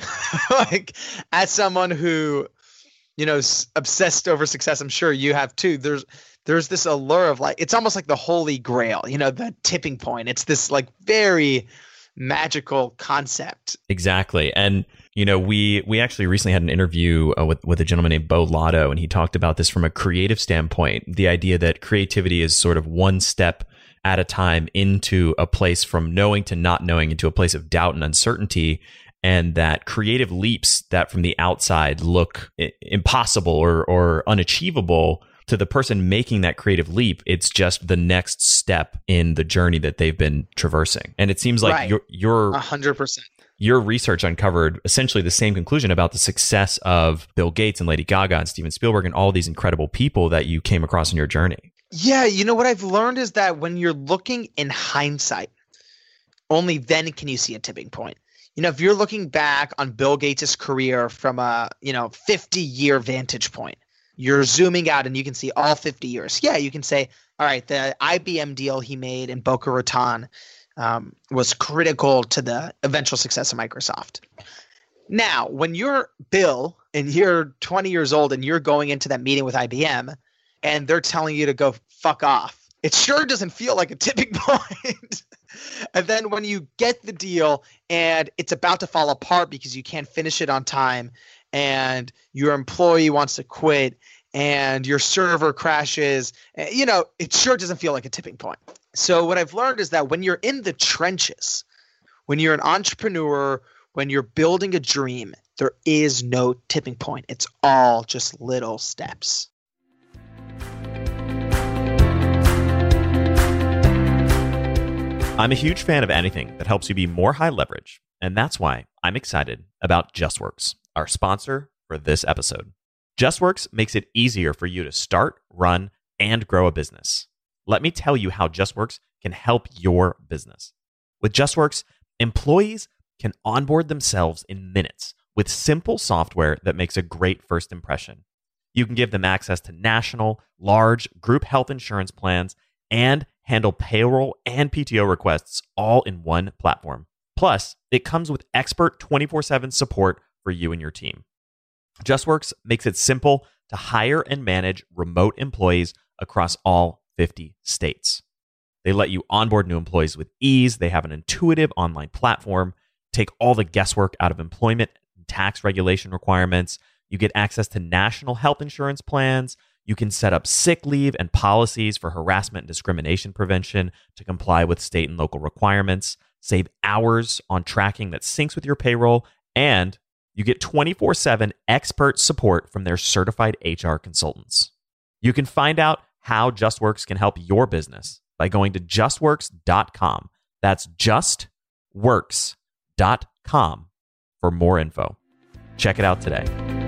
Like, as someone who, you know, is obsessed over success, I'm sure you have too. There's There's this allure of like, it's almost like the holy grail, you know, the tipping point. It's this like very magical concept. Exactly. And, you know, we we actually recently had an interview uh, with, with a gentleman named Bo Lotto, and he talked about this from a creative standpoint, the idea that creativity is sort of one step at a time into a place from knowing to not knowing, into a place of doubt and uncertainty. And that creative leaps that from the outside look impossible or or unachievable, to the person making that creative leap, it's just the next step in the journey that they've been traversing. And it seems like right. you're, you're one hundred percent. your research uncovered essentially the same conclusion about the success of Bill Gates and Lady Gaga and Steven Spielberg and all these incredible people that you came across in your journey. Yeah, you know what I've learned is that when you're looking in hindsight, only then can you see a tipping point. You know, if you're looking back on Bill Gates' career from a, you know, fifty-year vantage point, you're zooming out and you can see all fifty years. Yeah, you can say, all right, the I B M deal he made in Boca Raton um, was critical to the eventual success of Microsoft. Now, when you're Bill and you're twenty years old and you're going into that meeting with I B M and they're telling you to go fuck off, it sure doesn't feel like a tipping point. And then when you get the deal and it's about to fall apart because you can't finish it on time and your employee wants to quit and your server crashes, you know, it sure doesn't feel like a tipping point. So what I've learned is that when you're in the trenches, when you're an entrepreneur, when you're building a dream, there is no tipping point. It's all just little steps. I'm a huge fan of anything that helps you be more high leverage, and that's why I'm excited about JustWorks, our sponsor for this episode. JustWorks makes it easier for you to start, run, and grow a business. Let me tell you how JustWorks can help your business. With JustWorks, employees can onboard themselves in minutes with simple software that makes a great first impression. You can give them access to national, large group health insurance plans and handle payroll and P T O requests all in one platform. Plus, it comes with expert twenty-four seven support for you and your team. JustWorks makes it simple to hire and manage remote employees across all fifty states. They let you onboard new employees with ease. They have an intuitive online platform, take all the guesswork out of employment and tax regulation requirements. You get access to national health insurance plans. You can set up sick leave and policies for harassment and discrimination prevention to comply with state and local requirements, save hours on tracking that syncs with your payroll, and you get twenty-four seven expert support from their certified H R consultants. You can find out how JustWorks can help your business by going to just works dot com. That's just works dot com for more info. Check it out today.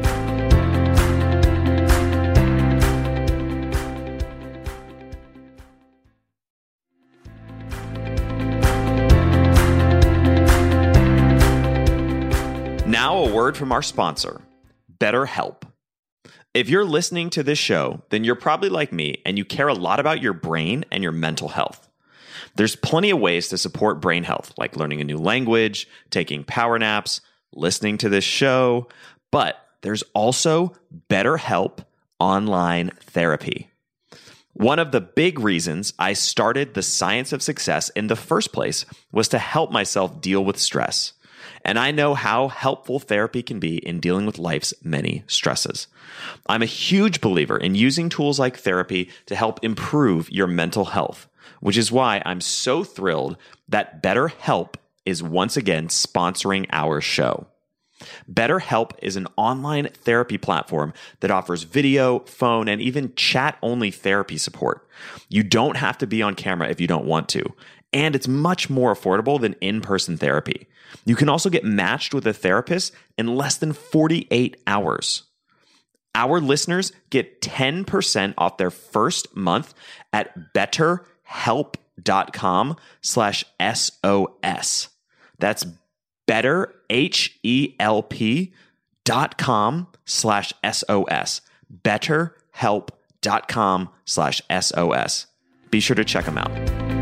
Now a word from our sponsor, BetterHelp. If you're listening to this show, then you're probably like me and you care a lot about your brain and your mental health. There's plenty of ways to support brain health, like learning a new language, taking power naps, listening to this show, but there's also BetterHelp online therapy. One of the big reasons I started the Science of Success in the first place was to help myself deal with stress. And I know how helpful therapy can be in dealing with life's many stresses. I'm a huge believer in using tools like therapy to help improve your mental health, which is why I'm so thrilled that BetterHelp is once again sponsoring our show. BetterHelp is an online therapy platform that offers video, phone, and even chat-only therapy support. You don't have to be on camera if you don't want to, and it's much more affordable than in-person therapy. You can also get matched with a therapist in less than forty-eight hours. Our listeners get ten percent off their first month at betterhelp.com slash SOS. That's better, H E L P dot com slash SOS. betterhelp.com slash SOS. Be sure to check them out.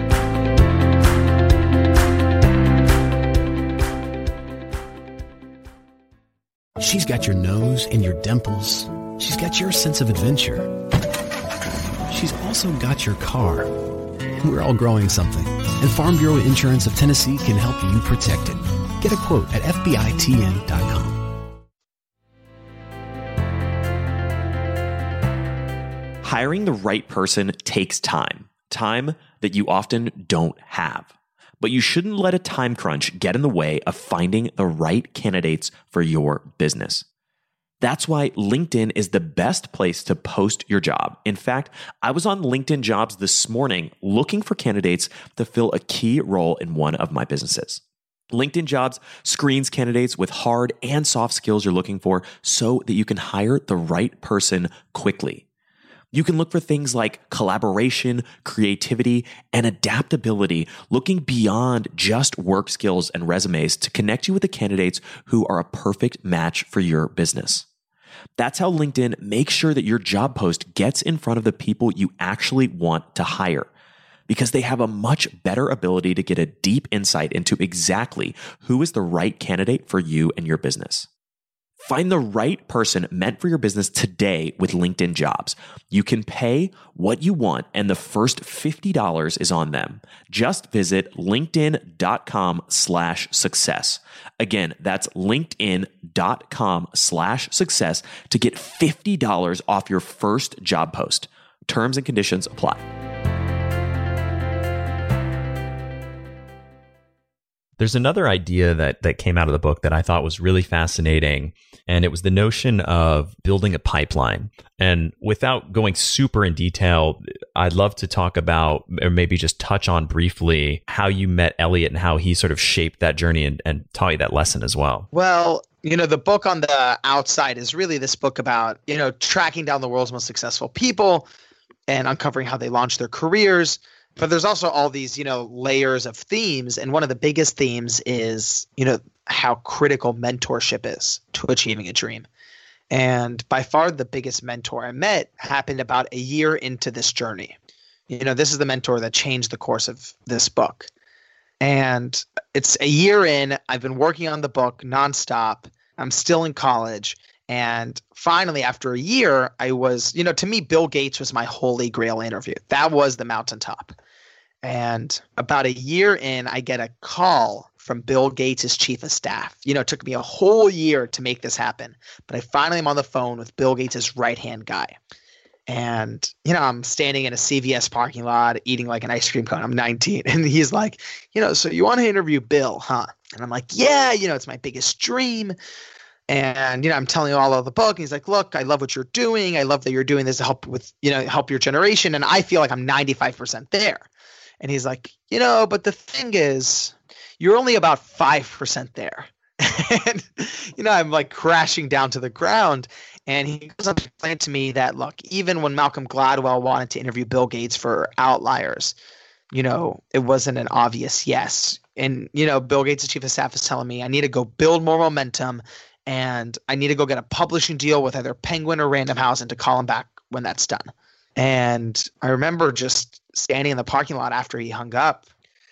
She's got your nose and your dimples. She's got your sense of adventure. She's also got your car. We're all growing something, and Farm Bureau Insurance of Tennessee can help you protect it. Get a quote at F B I T N dot com. Hiring the right person takes time, time that you often don't have. But you shouldn't let a time crunch get in the way of finding the right candidates for your business. That's why LinkedIn is the best place to post your job. In fact, I was on LinkedIn Jobs this morning looking for candidates to fill a key role in one of my businesses. LinkedIn Jobs screens candidates with hard and soft skills you're looking for so that you can hire the right person quickly. You can look for things like collaboration, creativity, and adaptability, looking beyond just work skills and resumes to connect you with the candidates who are a perfect match for your business. That's how LinkedIn makes sure that your job post gets in front of the people you actually want to hire, because they have a much better ability to get a deep insight into exactly who is the right candidate for you and your business. Find the right person meant for your business today with LinkedIn Jobs. You can pay what you want, and the first fifty dollars is on them. Just visit linkedin.com slash success. Again, that's linkedin.com slash success to get fifty dollars off your first job post. Terms and conditions apply. There's another idea that that came out of the book that I thought was really fascinating, and it was the notion of building a pipeline. And without going super in detail, I'd love to talk about, or maybe just touch on briefly, how you met Elliot and how he sort of shaped that journey and, and taught you that lesson as well. Well, you know, the book on the outside is really this book about, you know, tracking down the world's most successful people and uncovering how they launched their careers. But there's also all these, you know, layers of themes. And one of the biggest themes is, you know, how critical mentorship is to achieving a dream. And by far the biggest mentor I met happened about a year into this journey. You know, this is the mentor that changed the course of this book. And it's a year in, I've been working on the book nonstop. I'm still in college. And finally, after a year, I was, you know, to me, Bill Gates was my holy grail interview. That was the mountaintop. And about a year in, I get a call from Bill Gates' chief of staff. You know, it took me a whole year to make this happen. But I finally am on the phone with Bill Gates' right-hand guy. And, you know, I'm standing in a C V S parking lot eating like an ice cream cone. I'm nineteen. And he's like, you know, so you want to interview Bill, huh? And I'm like, yeah, you know, it's my biggest dream. And, you know, I'm telling you all of the book. And he's like, look, I love what you're doing. I love that you're doing this to help with, you know, help your generation. And I feel like I'm ninety-five percent there. And he's like, you know, but the thing is, you're only about five percent there. And, you know, I'm like crashing down to the ground. And he goes on to explain to me that, look, even when Malcolm Gladwell wanted to interview Bill Gates for Outliers, you know, it wasn't an obvious yes. And, you know, Bill Gates' chief of staff is telling me I need to go build more momentum. And I need to go get a publishing deal with either Penguin or Random House and to call him back when that's done. And I remember just standing in the parking lot after he hung up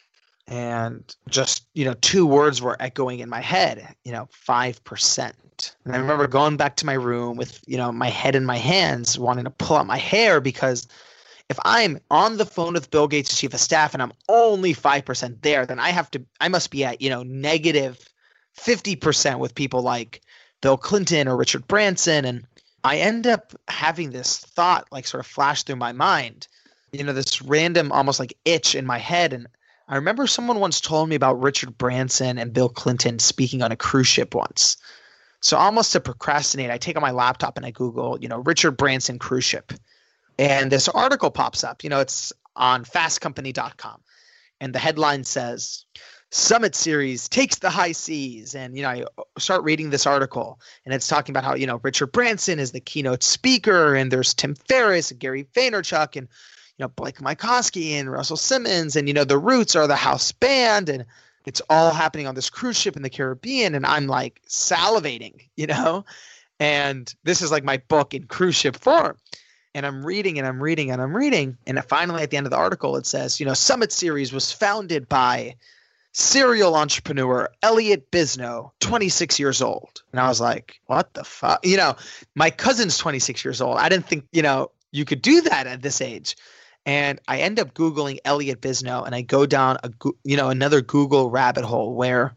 and just, you know, two words were echoing in my head, you know, five percent. And I remember going back to my room with, you know, my head in my hands, wanting to pull out my hair, because if I'm on the phone with Bill Gates' chief of staff and I'm only five percent there, then I have to, I must be at, you know, negative fifty percent with people like Bill Clinton or Richard Branson. And I end up having this thought like sort of flash through my mind, you know, this random almost like itch in my head. And I remember someone once told me about Richard Branson and Bill Clinton speaking on a cruise ship once. So almost to procrastinate, I take out my laptop and I Google, you know, Richard Branson cruise ship. And this article pops up, you know, it's on fast company dot com. And the headline says, Summit Series takes the high seas. And, you know, I start reading this article and it's talking about how, you know, Richard Branson is the keynote speaker and there's Tim Ferriss and Gary Vaynerchuk and, you know, Blake Mycoskie and Russell Simmons and, you know, the Roots are the house band and it's all happening on this cruise ship in the Caribbean. And I'm like salivating, you know, and this is like my book in cruise ship form. And I'm reading and I'm reading and I'm reading. And finally at the end of the article, it says, you know, Summit Series was founded by serial entrepreneur Elliot Bisnow, twenty-six years old. And I was like, what the fuck? You know, my cousin's twenty-six years old. I didn't think, you know, you could do that at this age. And I end up Googling Elliot Bisnow and I go down a, you know, another Google rabbit hole where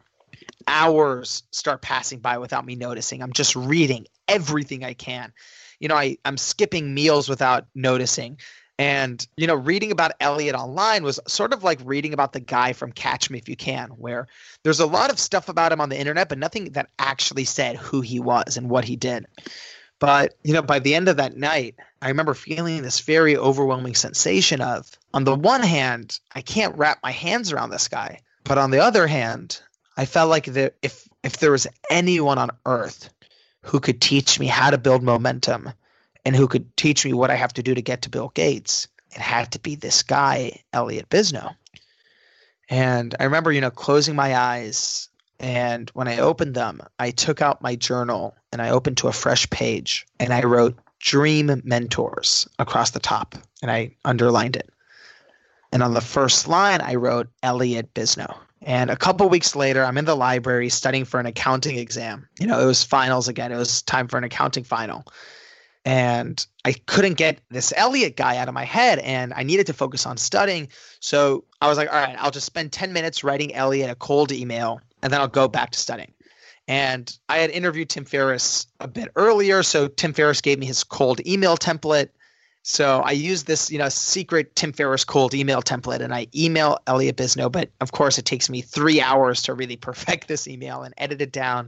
hours start passing by without me noticing. I'm just reading everything I can. You know, I, I'm skipping meals without noticing. And, you know, reading about Elliot online was sort of like reading about the guy from Catch Me If You Can, where there's a lot of stuff about him on the internet, but nothing that actually said who he was and what he did. But, you know, by the end of that night, I remember feeling this very overwhelming sensation of, on the one hand, I can't wrap my hands around this guy. But on the other hand, I felt like the, if if there was anyone on earth who could teach me how to build momentum and who could teach me what I have to do to get to Bill Gates, it had to be this guy, Elliott Bisnow. And I remember, you know, closing my eyes, and when I opened them, I took out my journal and I opened to a fresh page and I wrote Dream Mentors across the top, and I underlined it. And on the first line, I wrote Elliott Bisnow. And a couple weeks later, I'm in the library studying for an accounting exam. You know, it was finals again. It was time for an accounting final. And I couldn't get this Elliott guy out of my head, and I needed to focus on studying. So I was like, all right, I'll just spend ten minutes writing Elliott a cold email, and then I'll go back to studying. And I had interviewed Tim Ferriss a bit earlier, so Tim Ferriss gave me his cold email template. So I used this, you know, secret Tim Ferriss cold email template, and I email Elliott Bisnow. But of course, it takes me three hours to really perfect this email and edit it down.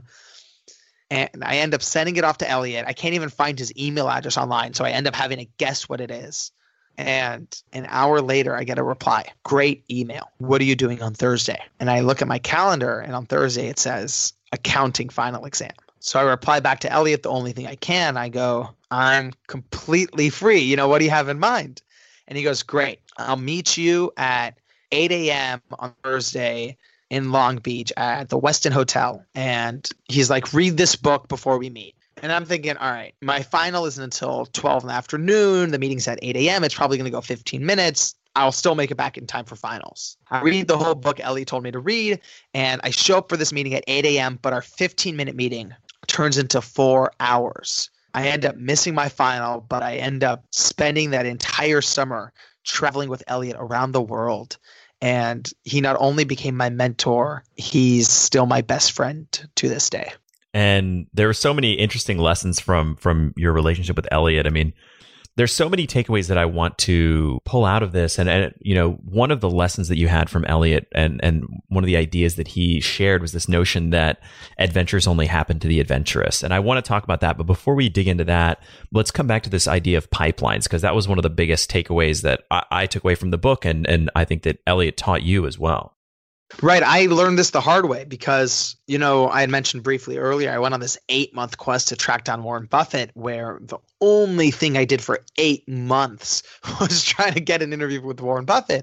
And I end up sending it off to Elliott. I can't even find his email address online, so I end up having to guess what it is. And an hour later, I get a reply. Great email. What are you doing on Thursday? And I look at my calendar, and on Thursday it says accounting final exam. So I reply back to Elliott the only thing I can. I go, I'm completely free. You know, what do you have in mind? And he goes, great. I'll meet you at eight a.m. on Thursday in Long Beach at the Westin Hotel. And he's like, read this book before we meet. And I'm thinking, all right, my final isn't until twelve in the afternoon. The meeting's at eight a.m. It's probably going to go fifteen minutes. I'll still make it back in time for finals. I read the whole book Elliott told me to read, and I show up for this meeting at eight a.m., but our fifteen-minute meeting turns into four hours. I end up missing my final, but I end up spending that entire summer traveling with Elliott around the world. And he not only became my mentor, he's still my best friend to this day. And there were so many interesting lessons from from your relationship with Elliott. I mean, there's so many takeaways that I want to pull out of this. And, and, you know, one of the lessons that you had from Elliott and, and one of the ideas that he shared was this notion that adventures only happen to the adventurous. And I want to talk about that. But before we dig into that, let's come back to this idea of pipelines, because that was one of the biggest takeaways that I, I took away from the book. And, and I think that Elliott taught you as well. Right. I learned this the hard way because, you know, I had mentioned briefly earlier, I went on this eight month quest to track down Warren Buffett, where the only thing I did for eight months was trying to get an interview with Warren Buffett.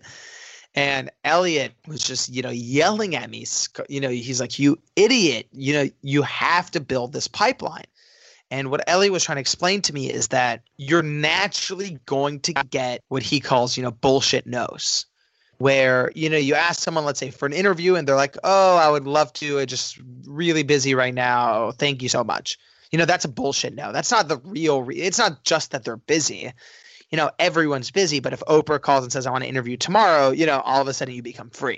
And Elliott was just, you know, yelling at me. You know, he's like, you idiot, you know, you have to build this pipeline. And what Elliott was trying to explain to me is that you're naturally going to get what he calls, you know, bullshit no's. Where, you know, you ask someone, let's say, for an interview, and they're like, oh, I would love to. I'm just really busy right now. Thank you so much. You know, that's a bullshit no. That's not the real re- – it's not just that they're busy. You know, everyone's busy. But if Oprah calls and says, I want to interview tomorrow, you know, all of a sudden you become free.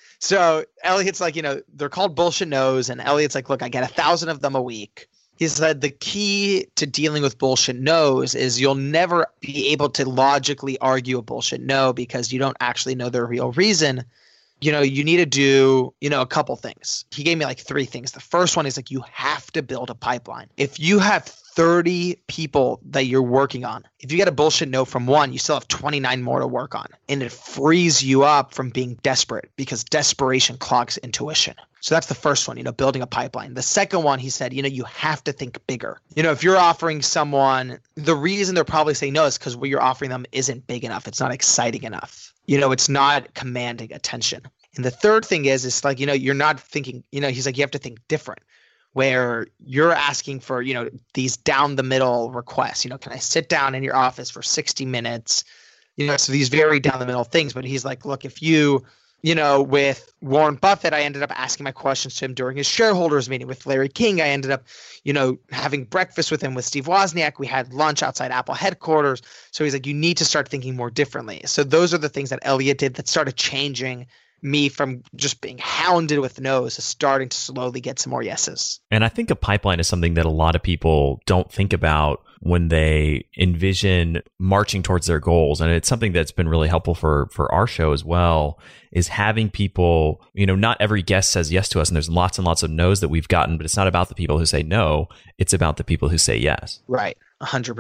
So Elliott's like, you know, they're called bullshit no's. And Elliott's like, look, I get a thousand of them a week. He said the key to dealing with bullshit no's is you'll never be able to logically argue a bullshit no because you don't actually know the real reason. You know, you need to do, you know, a couple things. He gave me like three things. The first one is like you have to build a pipeline. If you have thirty people that you're working on, if you get a bullshit no from one, you still have twenty-nine more to work on. And it frees you up from being desperate because desperation clogs intuition. So that's the first one, you know, building a pipeline. The second one, he said, you know, you have to think bigger. You know, if you're offering someone, the reason they're probably saying no is because what you're offering them isn't big enough. It's not exciting enough. You know, it's not commanding attention. And the third thing is, it's like, you know, you're not thinking, you know, he's like, you have to think different, where you're asking for, you know, these down the middle requests. You know, can I sit down in your office for sixty minutes? You know, so these very down the middle things. But he's like, look, if you, you know, with Warren Buffett, I ended up asking my questions to him during his shareholders meeting. With Larry King, I ended up, you know, having breakfast with him. With Steve Wozniak, we had lunch outside Apple headquarters. So he's like, you need to start thinking more differently. So those are the things that Elliott did that started changing me from just being hounded with no's to starting to slowly get some more yeses. And I think a pipeline is something that a lot of people don't think about when they envision marching towards their goals. And it's something that's been really helpful for, for our show as well, is having people, you know, not every guest says yes to us. And there's lots and lots of no's that we've gotten, but it's not about the people who say no. It's about the people who say yes. Right. A hundred percent.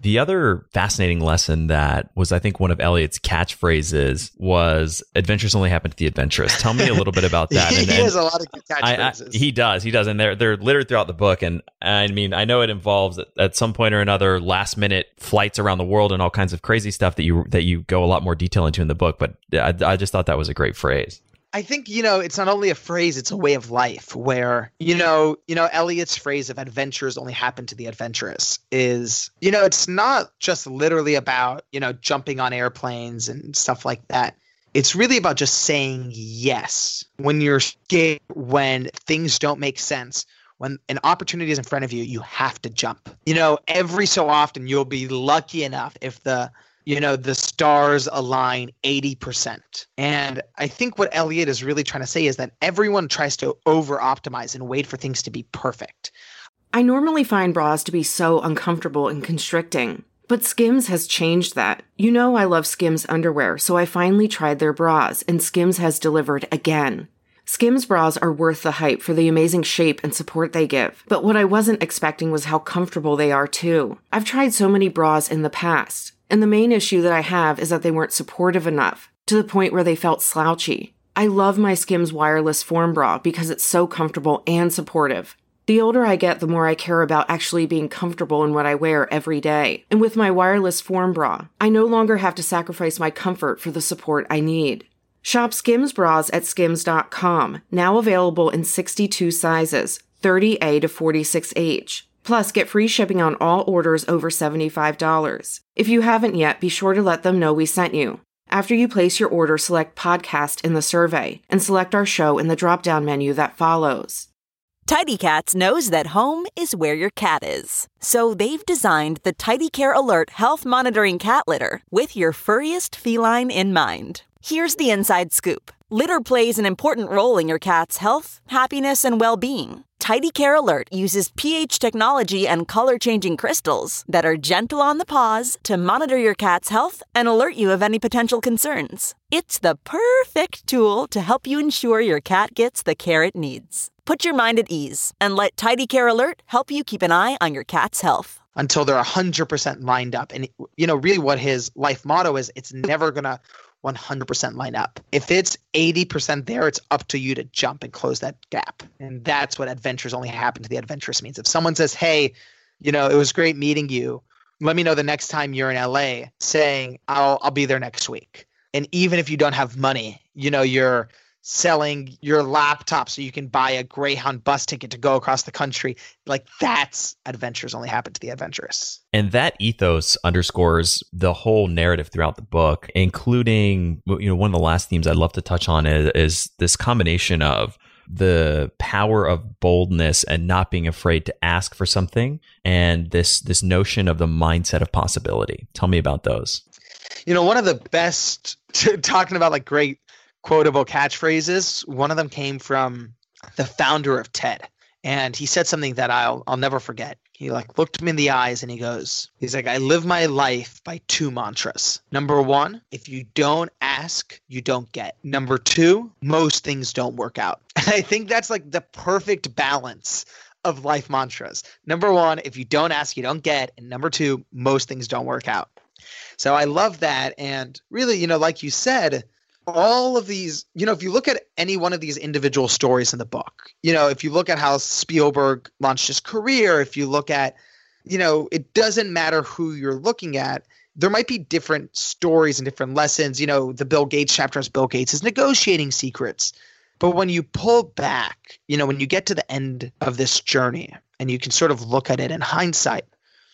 The other fascinating lesson that was, I think, one of Elliott's catchphrases was adventures only happen to the adventurous. Tell me a little bit about that. he and, has a lot of good catchphrases. I, I, he does. He does. And they're, they're littered throughout the book. And I mean, I know it involves at some point or another last minute flights around the world and all kinds of crazy stuff that you, that you go a lot more detail into in the book. But I, I just thought that was a great phrase. I think, you know, it's not only a phrase, it's a way of life where, you know, you know, Elliott's phrase of adventures only happen to the adventurous is, you know, it's not just literally about, you know, jumping on airplanes and stuff like that. It's really about just saying yes when you're scared, when things don't make sense. When an opportunity is in front of you, you have to jump. You know, every so often you'll be lucky enough if the you know, the stars align eighty percent. And I think what Elliott is really trying to say is that everyone tries to over-optimize and wait for things to be perfect. I normally find bras to be so uncomfortable and constricting, but Skims has changed that. You know I love Skims underwear, so I finally tried their bras, and Skims has delivered again. Skims bras are worth the hype for the amazing shape and support they give, but what I wasn't expecting was how comfortable they are too. I've tried so many bras in the past, and the main issue that I have is that they weren't supportive enough, to the point where they felt slouchy. I love my Skims wireless form bra because it's so comfortable and supportive. The older I get, the more I care about actually being comfortable in what I wear every day. And with my wireless form bra, I no longer have to sacrifice my comfort for the support I need. Shop Skims bras at skims dot com, now available in sixty-two sizes, thirty A to forty-six H. Plus, get free shipping on all orders over seventy-five dollars. If you haven't yet, be sure to let them know we sent you. After you place your order, select Podcast in the survey and select our show in the drop-down menu that follows. Tidy Cats knows that home is where your cat is. So they've designed the Tidy Care Alert health monitoring cat litter with your furriest feline in mind. Here's the inside scoop. Litter plays an important role in your cat's health, happiness, and well-being. Tidy Care Alert uses pH technology and color-changing crystals that are gentle on the paws to monitor your cat's health and alert you of any potential concerns. It's the perfect tool to help you ensure your cat gets the care it needs. Put your mind at ease and let Tidy Care Alert help you keep an eye on your cat's health. Until they're one hundred percent lined up. And, you know, really what his life motto is, it's never going to one hundred percent line up. If it's eighty percent there, it's up to you to jump and close that gap. And that's what adventures only happen to the adventurous means. If someone says, hey, you know, it was great meeting you, let me know the next time you're in L A, saying, I'll I'll be there next week. And even if you don't have money, you know, you're selling your laptop so you can buy a Greyhound bus ticket to go across the country. Like, that's adventures only happen to the adventurous. And that ethos underscores the whole narrative throughout the book, including, you know, one of the last themes I'd love to touch on is, is this combination of the power of boldness and not being afraid to ask for something, and this this notion of the mindset of possibility. Tell me about those. You know, one of the best, talking about like great quotable catchphrases, one of them came from the founder of TED. And he said something that I'll I'll never forget. He like looked me in the eyes and he goes, he's like, I live my life by two mantras. Number one, if you don't ask, you don't get. Number two, most things don't work out. And I think that's like the perfect balance of life mantras. Number one, if you don't ask, you don't get. And number two, most things don't work out. So I love that. And really, you know, like you said, all of these, you know, if you look at any one of these individual stories in the book, you know, if you look at how Spielberg launched his career, if you look at, you know, it doesn't matter who you're looking at. There might be different stories and different lessons. You know, the Bill Gates chapter is Bill Gates' negotiating secrets. But when you pull back, you know, when you get to the end of this journey and you can sort of look at it in hindsight,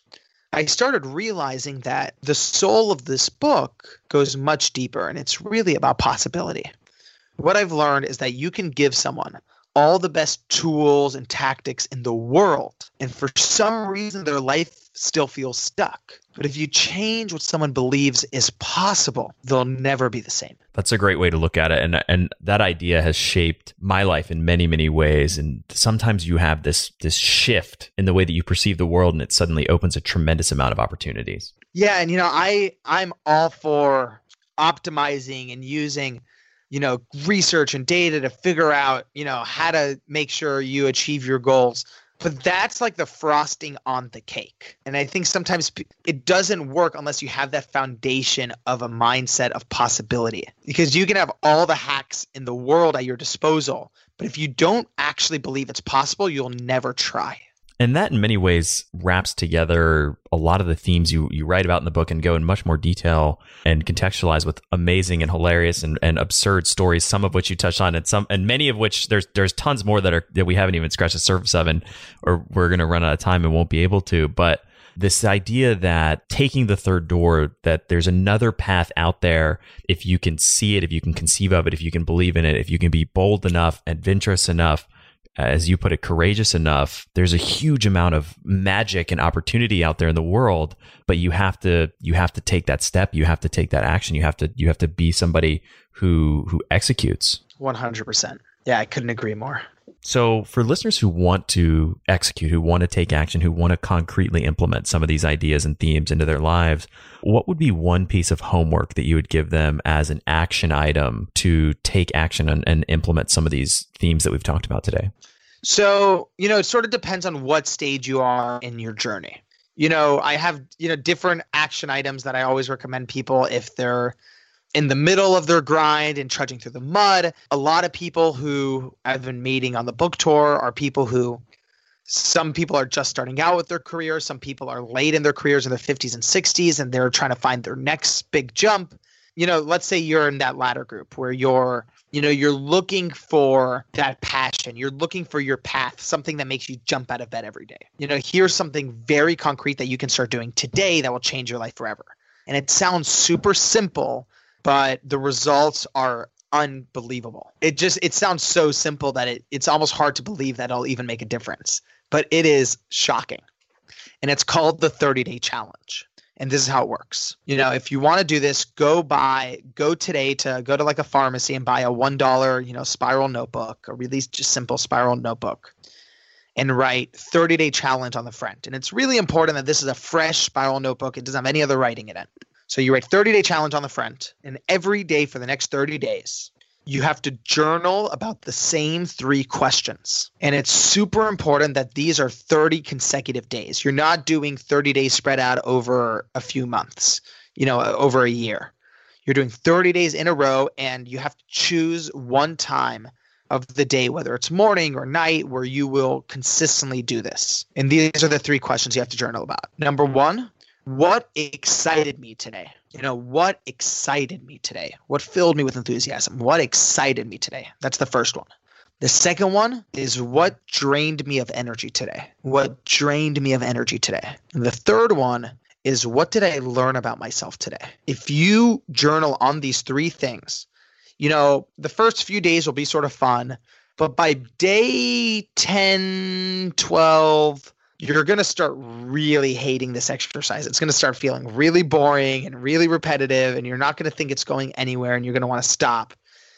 I started realizing that the soul of this book goes much deeper, and it's really about possibility. What I've learned is that you can give someone all the best tools and tactics in the world, and for some reason their life still feels stuck. But if you change what someone believes is possible, they'll never be the same. That's a great way to look at it. And and that idea has shaped my life in many, many ways. And sometimes you have this this shift in the way that you perceive the world, and it suddenly opens a tremendous amount of opportunities. Yeah. And, you know, I, I'm all for optimizing and using, you know, research and data to figure out, you know, how to make sure you achieve your goals. But that's like the frosting on the cake. And I think sometimes it doesn't work unless you have that foundation of a mindset of possibility. Because you can have all the hacks in the world at your disposal, but if you don't actually believe it's possible, you'll never try. And that in many ways wraps together a lot of the themes you, you write about in the book and go in much more detail and contextualize with amazing and hilarious and, and absurd stories, some of which you touched on and some and many of which there's there's tons more that are that we haven't even scratched the surface of, and or we're gonna run out of time and won't be able to. But this idea that taking the third door, that there's another path out there if you can see it, if you can conceive of it, if you can believe in it, if you can be bold enough, adventurous enough, as you put it, courageous enough, there's a huge amount of magic and opportunity out there in the world, but you have to you have to take that step, you have to take that action, you have to you have to be somebody who who executes. one hundred percent. Yeah, I couldn't agree more. So for listeners who want to execute, who want to take action, who want to concretely implement some of these ideas and themes into their lives, what would be one piece of homework that you would give them as an action item to take action and, and implement some of these themes that we've talked about today? So, you know, it sort of depends on what stage you are in your journey. You know, I have, you know, different action items that I always recommend people if they're in the middle of their grind and trudging through the mud. A lot of people who I've been meeting on the book tour are people who, some people are just starting out with their career. Some people are late in their careers in their fifties and sixties, and they're trying to find their next big jump. You know, let's say you're in that latter group where you're, you know, you're looking for that passion. You're looking for your path, something that makes you jump out of bed every day. You know, here's something very concrete that you can start doing today that will change your life forever. And it sounds super simple, but the results are unbelievable. It just, it sounds so simple that it, it's almost hard to believe that it'll even make a difference, but it is shocking. And it's called the thirty-day challenge. And this is how it works. You know, if you want to do this, go buy, go today to go to like a pharmacy and buy a one dollar, you know, spiral notebook, a really just simple spiral notebook, and write thirty-day challenge on the front. And it's really important that this is a fresh spiral notebook. It doesn't have any other writing in it. So you write thirty-day challenge on the front, and every day for the next thirty days, you have to journal about the same three questions. And it's super important that these are thirty consecutive days. You're not doing thirty days spread out over a few months, you know, over a year. You're doing thirty days in a row, and you have to choose one time of the day, whether it's morning or night, where you will consistently do this. And these are the three questions you have to journal about. Number one, what excited me today? You know, what excited me today? What filled me with enthusiasm? What excited me today? That's the first one. The second one is what drained me of energy today? What drained me of energy today? And the third one is what did I learn about myself today? If you journal on these three things, you know, the first few days will be sort of fun, but by day ten, twelve, you're going to start really hating this exercise. It's going to start feeling really boring and really repetitive, and you're not going to think it's going anywhere, and you're going to want to stop.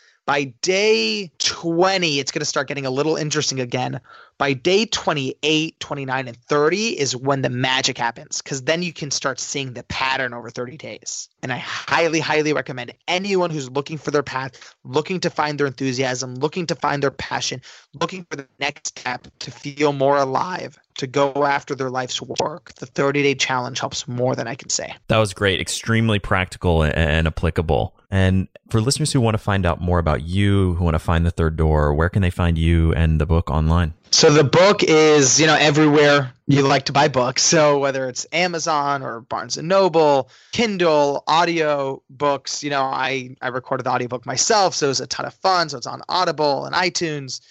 By day twenty, it's going to start getting a little interesting again. By day twenty-eight, twenty-nine, and thirty is when the magic happens, because then you can start seeing the pattern over thirty days. And I highly, highly recommend anyone who's looking for their path, looking to find their enthusiasm, looking to find their passion, looking for the next step to feel more alive, to go after their life's work. The thirty-day challenge helps more than I can say. That was great. Extremely practical and, and applicable. And for listeners who want to find out more about you, who want to find the third door, where can they find you and the book online? So the book is, you know, everywhere you like to buy books. So whether it's Amazon or Barnes and Noble, Kindle, audio books, you know, I, I recorded the audiobook myself. So it was a ton of fun. So it's on Audible and iTunes.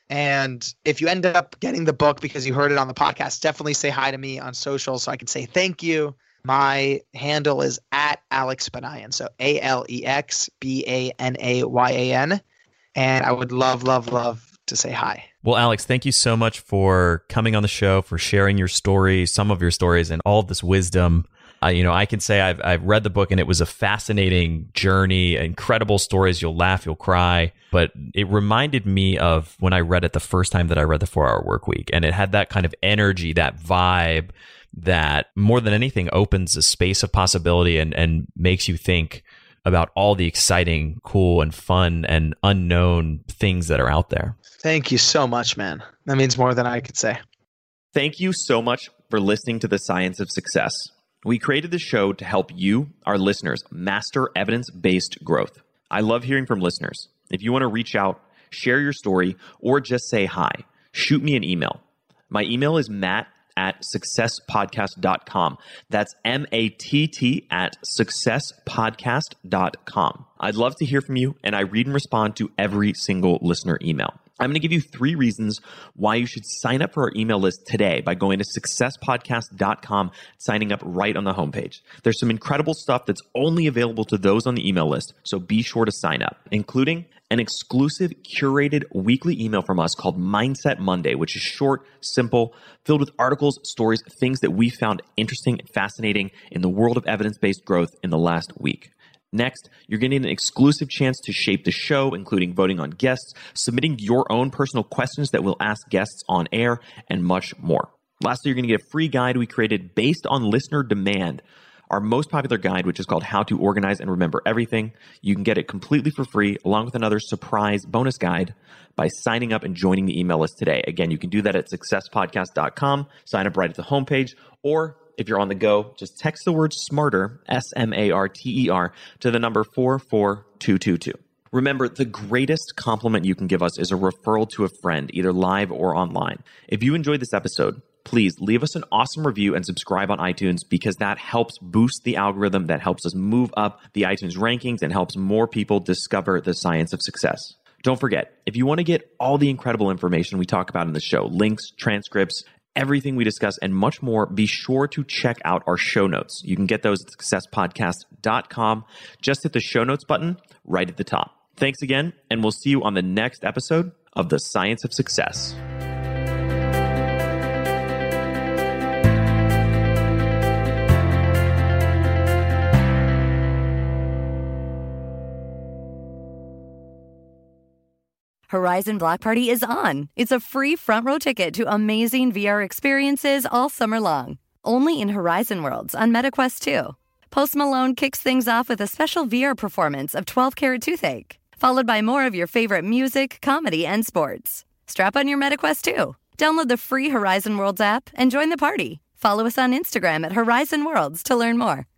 And if you end up getting the book because you heard it on the podcast, definitely say hi to me on social so I can say thank you. My handle is at Alex Banayan. So A L E X B A N A Y A N. And I would love, love, love to say hi. Well, Alex, thank you so much for coming on the show, for sharing your story, some of your stories, and all of this wisdom. Uh, you know, I can say I've I've read the book, and it was a fascinating journey, incredible stories. You'll laugh, you'll cry. But it reminded me of when I read it the first time that I read the four hour Work Week. And it had that kind of energy, that vibe that more than anything opens a space of possibility and, and makes you think about all the exciting, cool, and fun and unknown things that are out there. Thank you so much, man. That means more than I could say. Thank you so much for listening to The Science of Success. We created this show to help you, our listeners, master evidence-based growth. I love hearing from listeners. If you want to reach out, share your story, or just say hi, shoot me an email. My email is matt at success podcast dot com. That's M A T T at success podcast dot com. I'd love to hear from you, and I read and respond to every single listener email. I'm going to give you three reasons why you should sign up for our email list today by going to success podcast dot com, signing up right on the homepage. There's some incredible stuff that's only available to those on the email list, so be sure to sign up, including an exclusive curated weekly email from us called Mindset Monday, which is short, simple, filled with articles, stories, things that we found interesting and fascinating in the world of evidence-based growth in the last week. Next, you're getting an exclusive chance to shape the show, including voting on guests, submitting your own personal questions that we'll ask guests on air, and much more. Lastly, you're going to get a free guide we created based on listener demand, our most popular guide, which is called How to Organize and Remember Everything. You can get it completely for free, along with another surprise bonus guide by signing up and joining the email list today. Again, you can do that at success podcast dot com, sign up right at the homepage, or if you're on the go, just text the word SMARTER, S M A R T E R, to the number four four two two two. Remember, the greatest compliment you can give us is a referral to a friend, either live or online. If you enjoyed this episode, please leave us an awesome review and subscribe on iTunes, because that helps boost the algorithm, that helps us move up the iTunes rankings and helps more people discover the science of success. Don't forget, if you want to get all the incredible information we talk about in the show, links, transcripts, everything we discuss, and much more, be sure to check out our show notes. You can get those at success podcast dot com. Just hit the show notes button right at the top. Thanks again, and we'll see you on the next episode of The Science of Success. Horizon Block Party is on. It's a free front row ticket to amazing V R experiences all summer long. Only in Horizon Worlds on MetaQuest two. Post Malone kicks things off with a special V R performance of twelve karat Toothache, followed by more of your favorite music, comedy, and sports. Strap on your MetaQuest two. Download the free Horizon Worlds app and join the party. Follow us on Instagram at Horizon Worlds to learn more.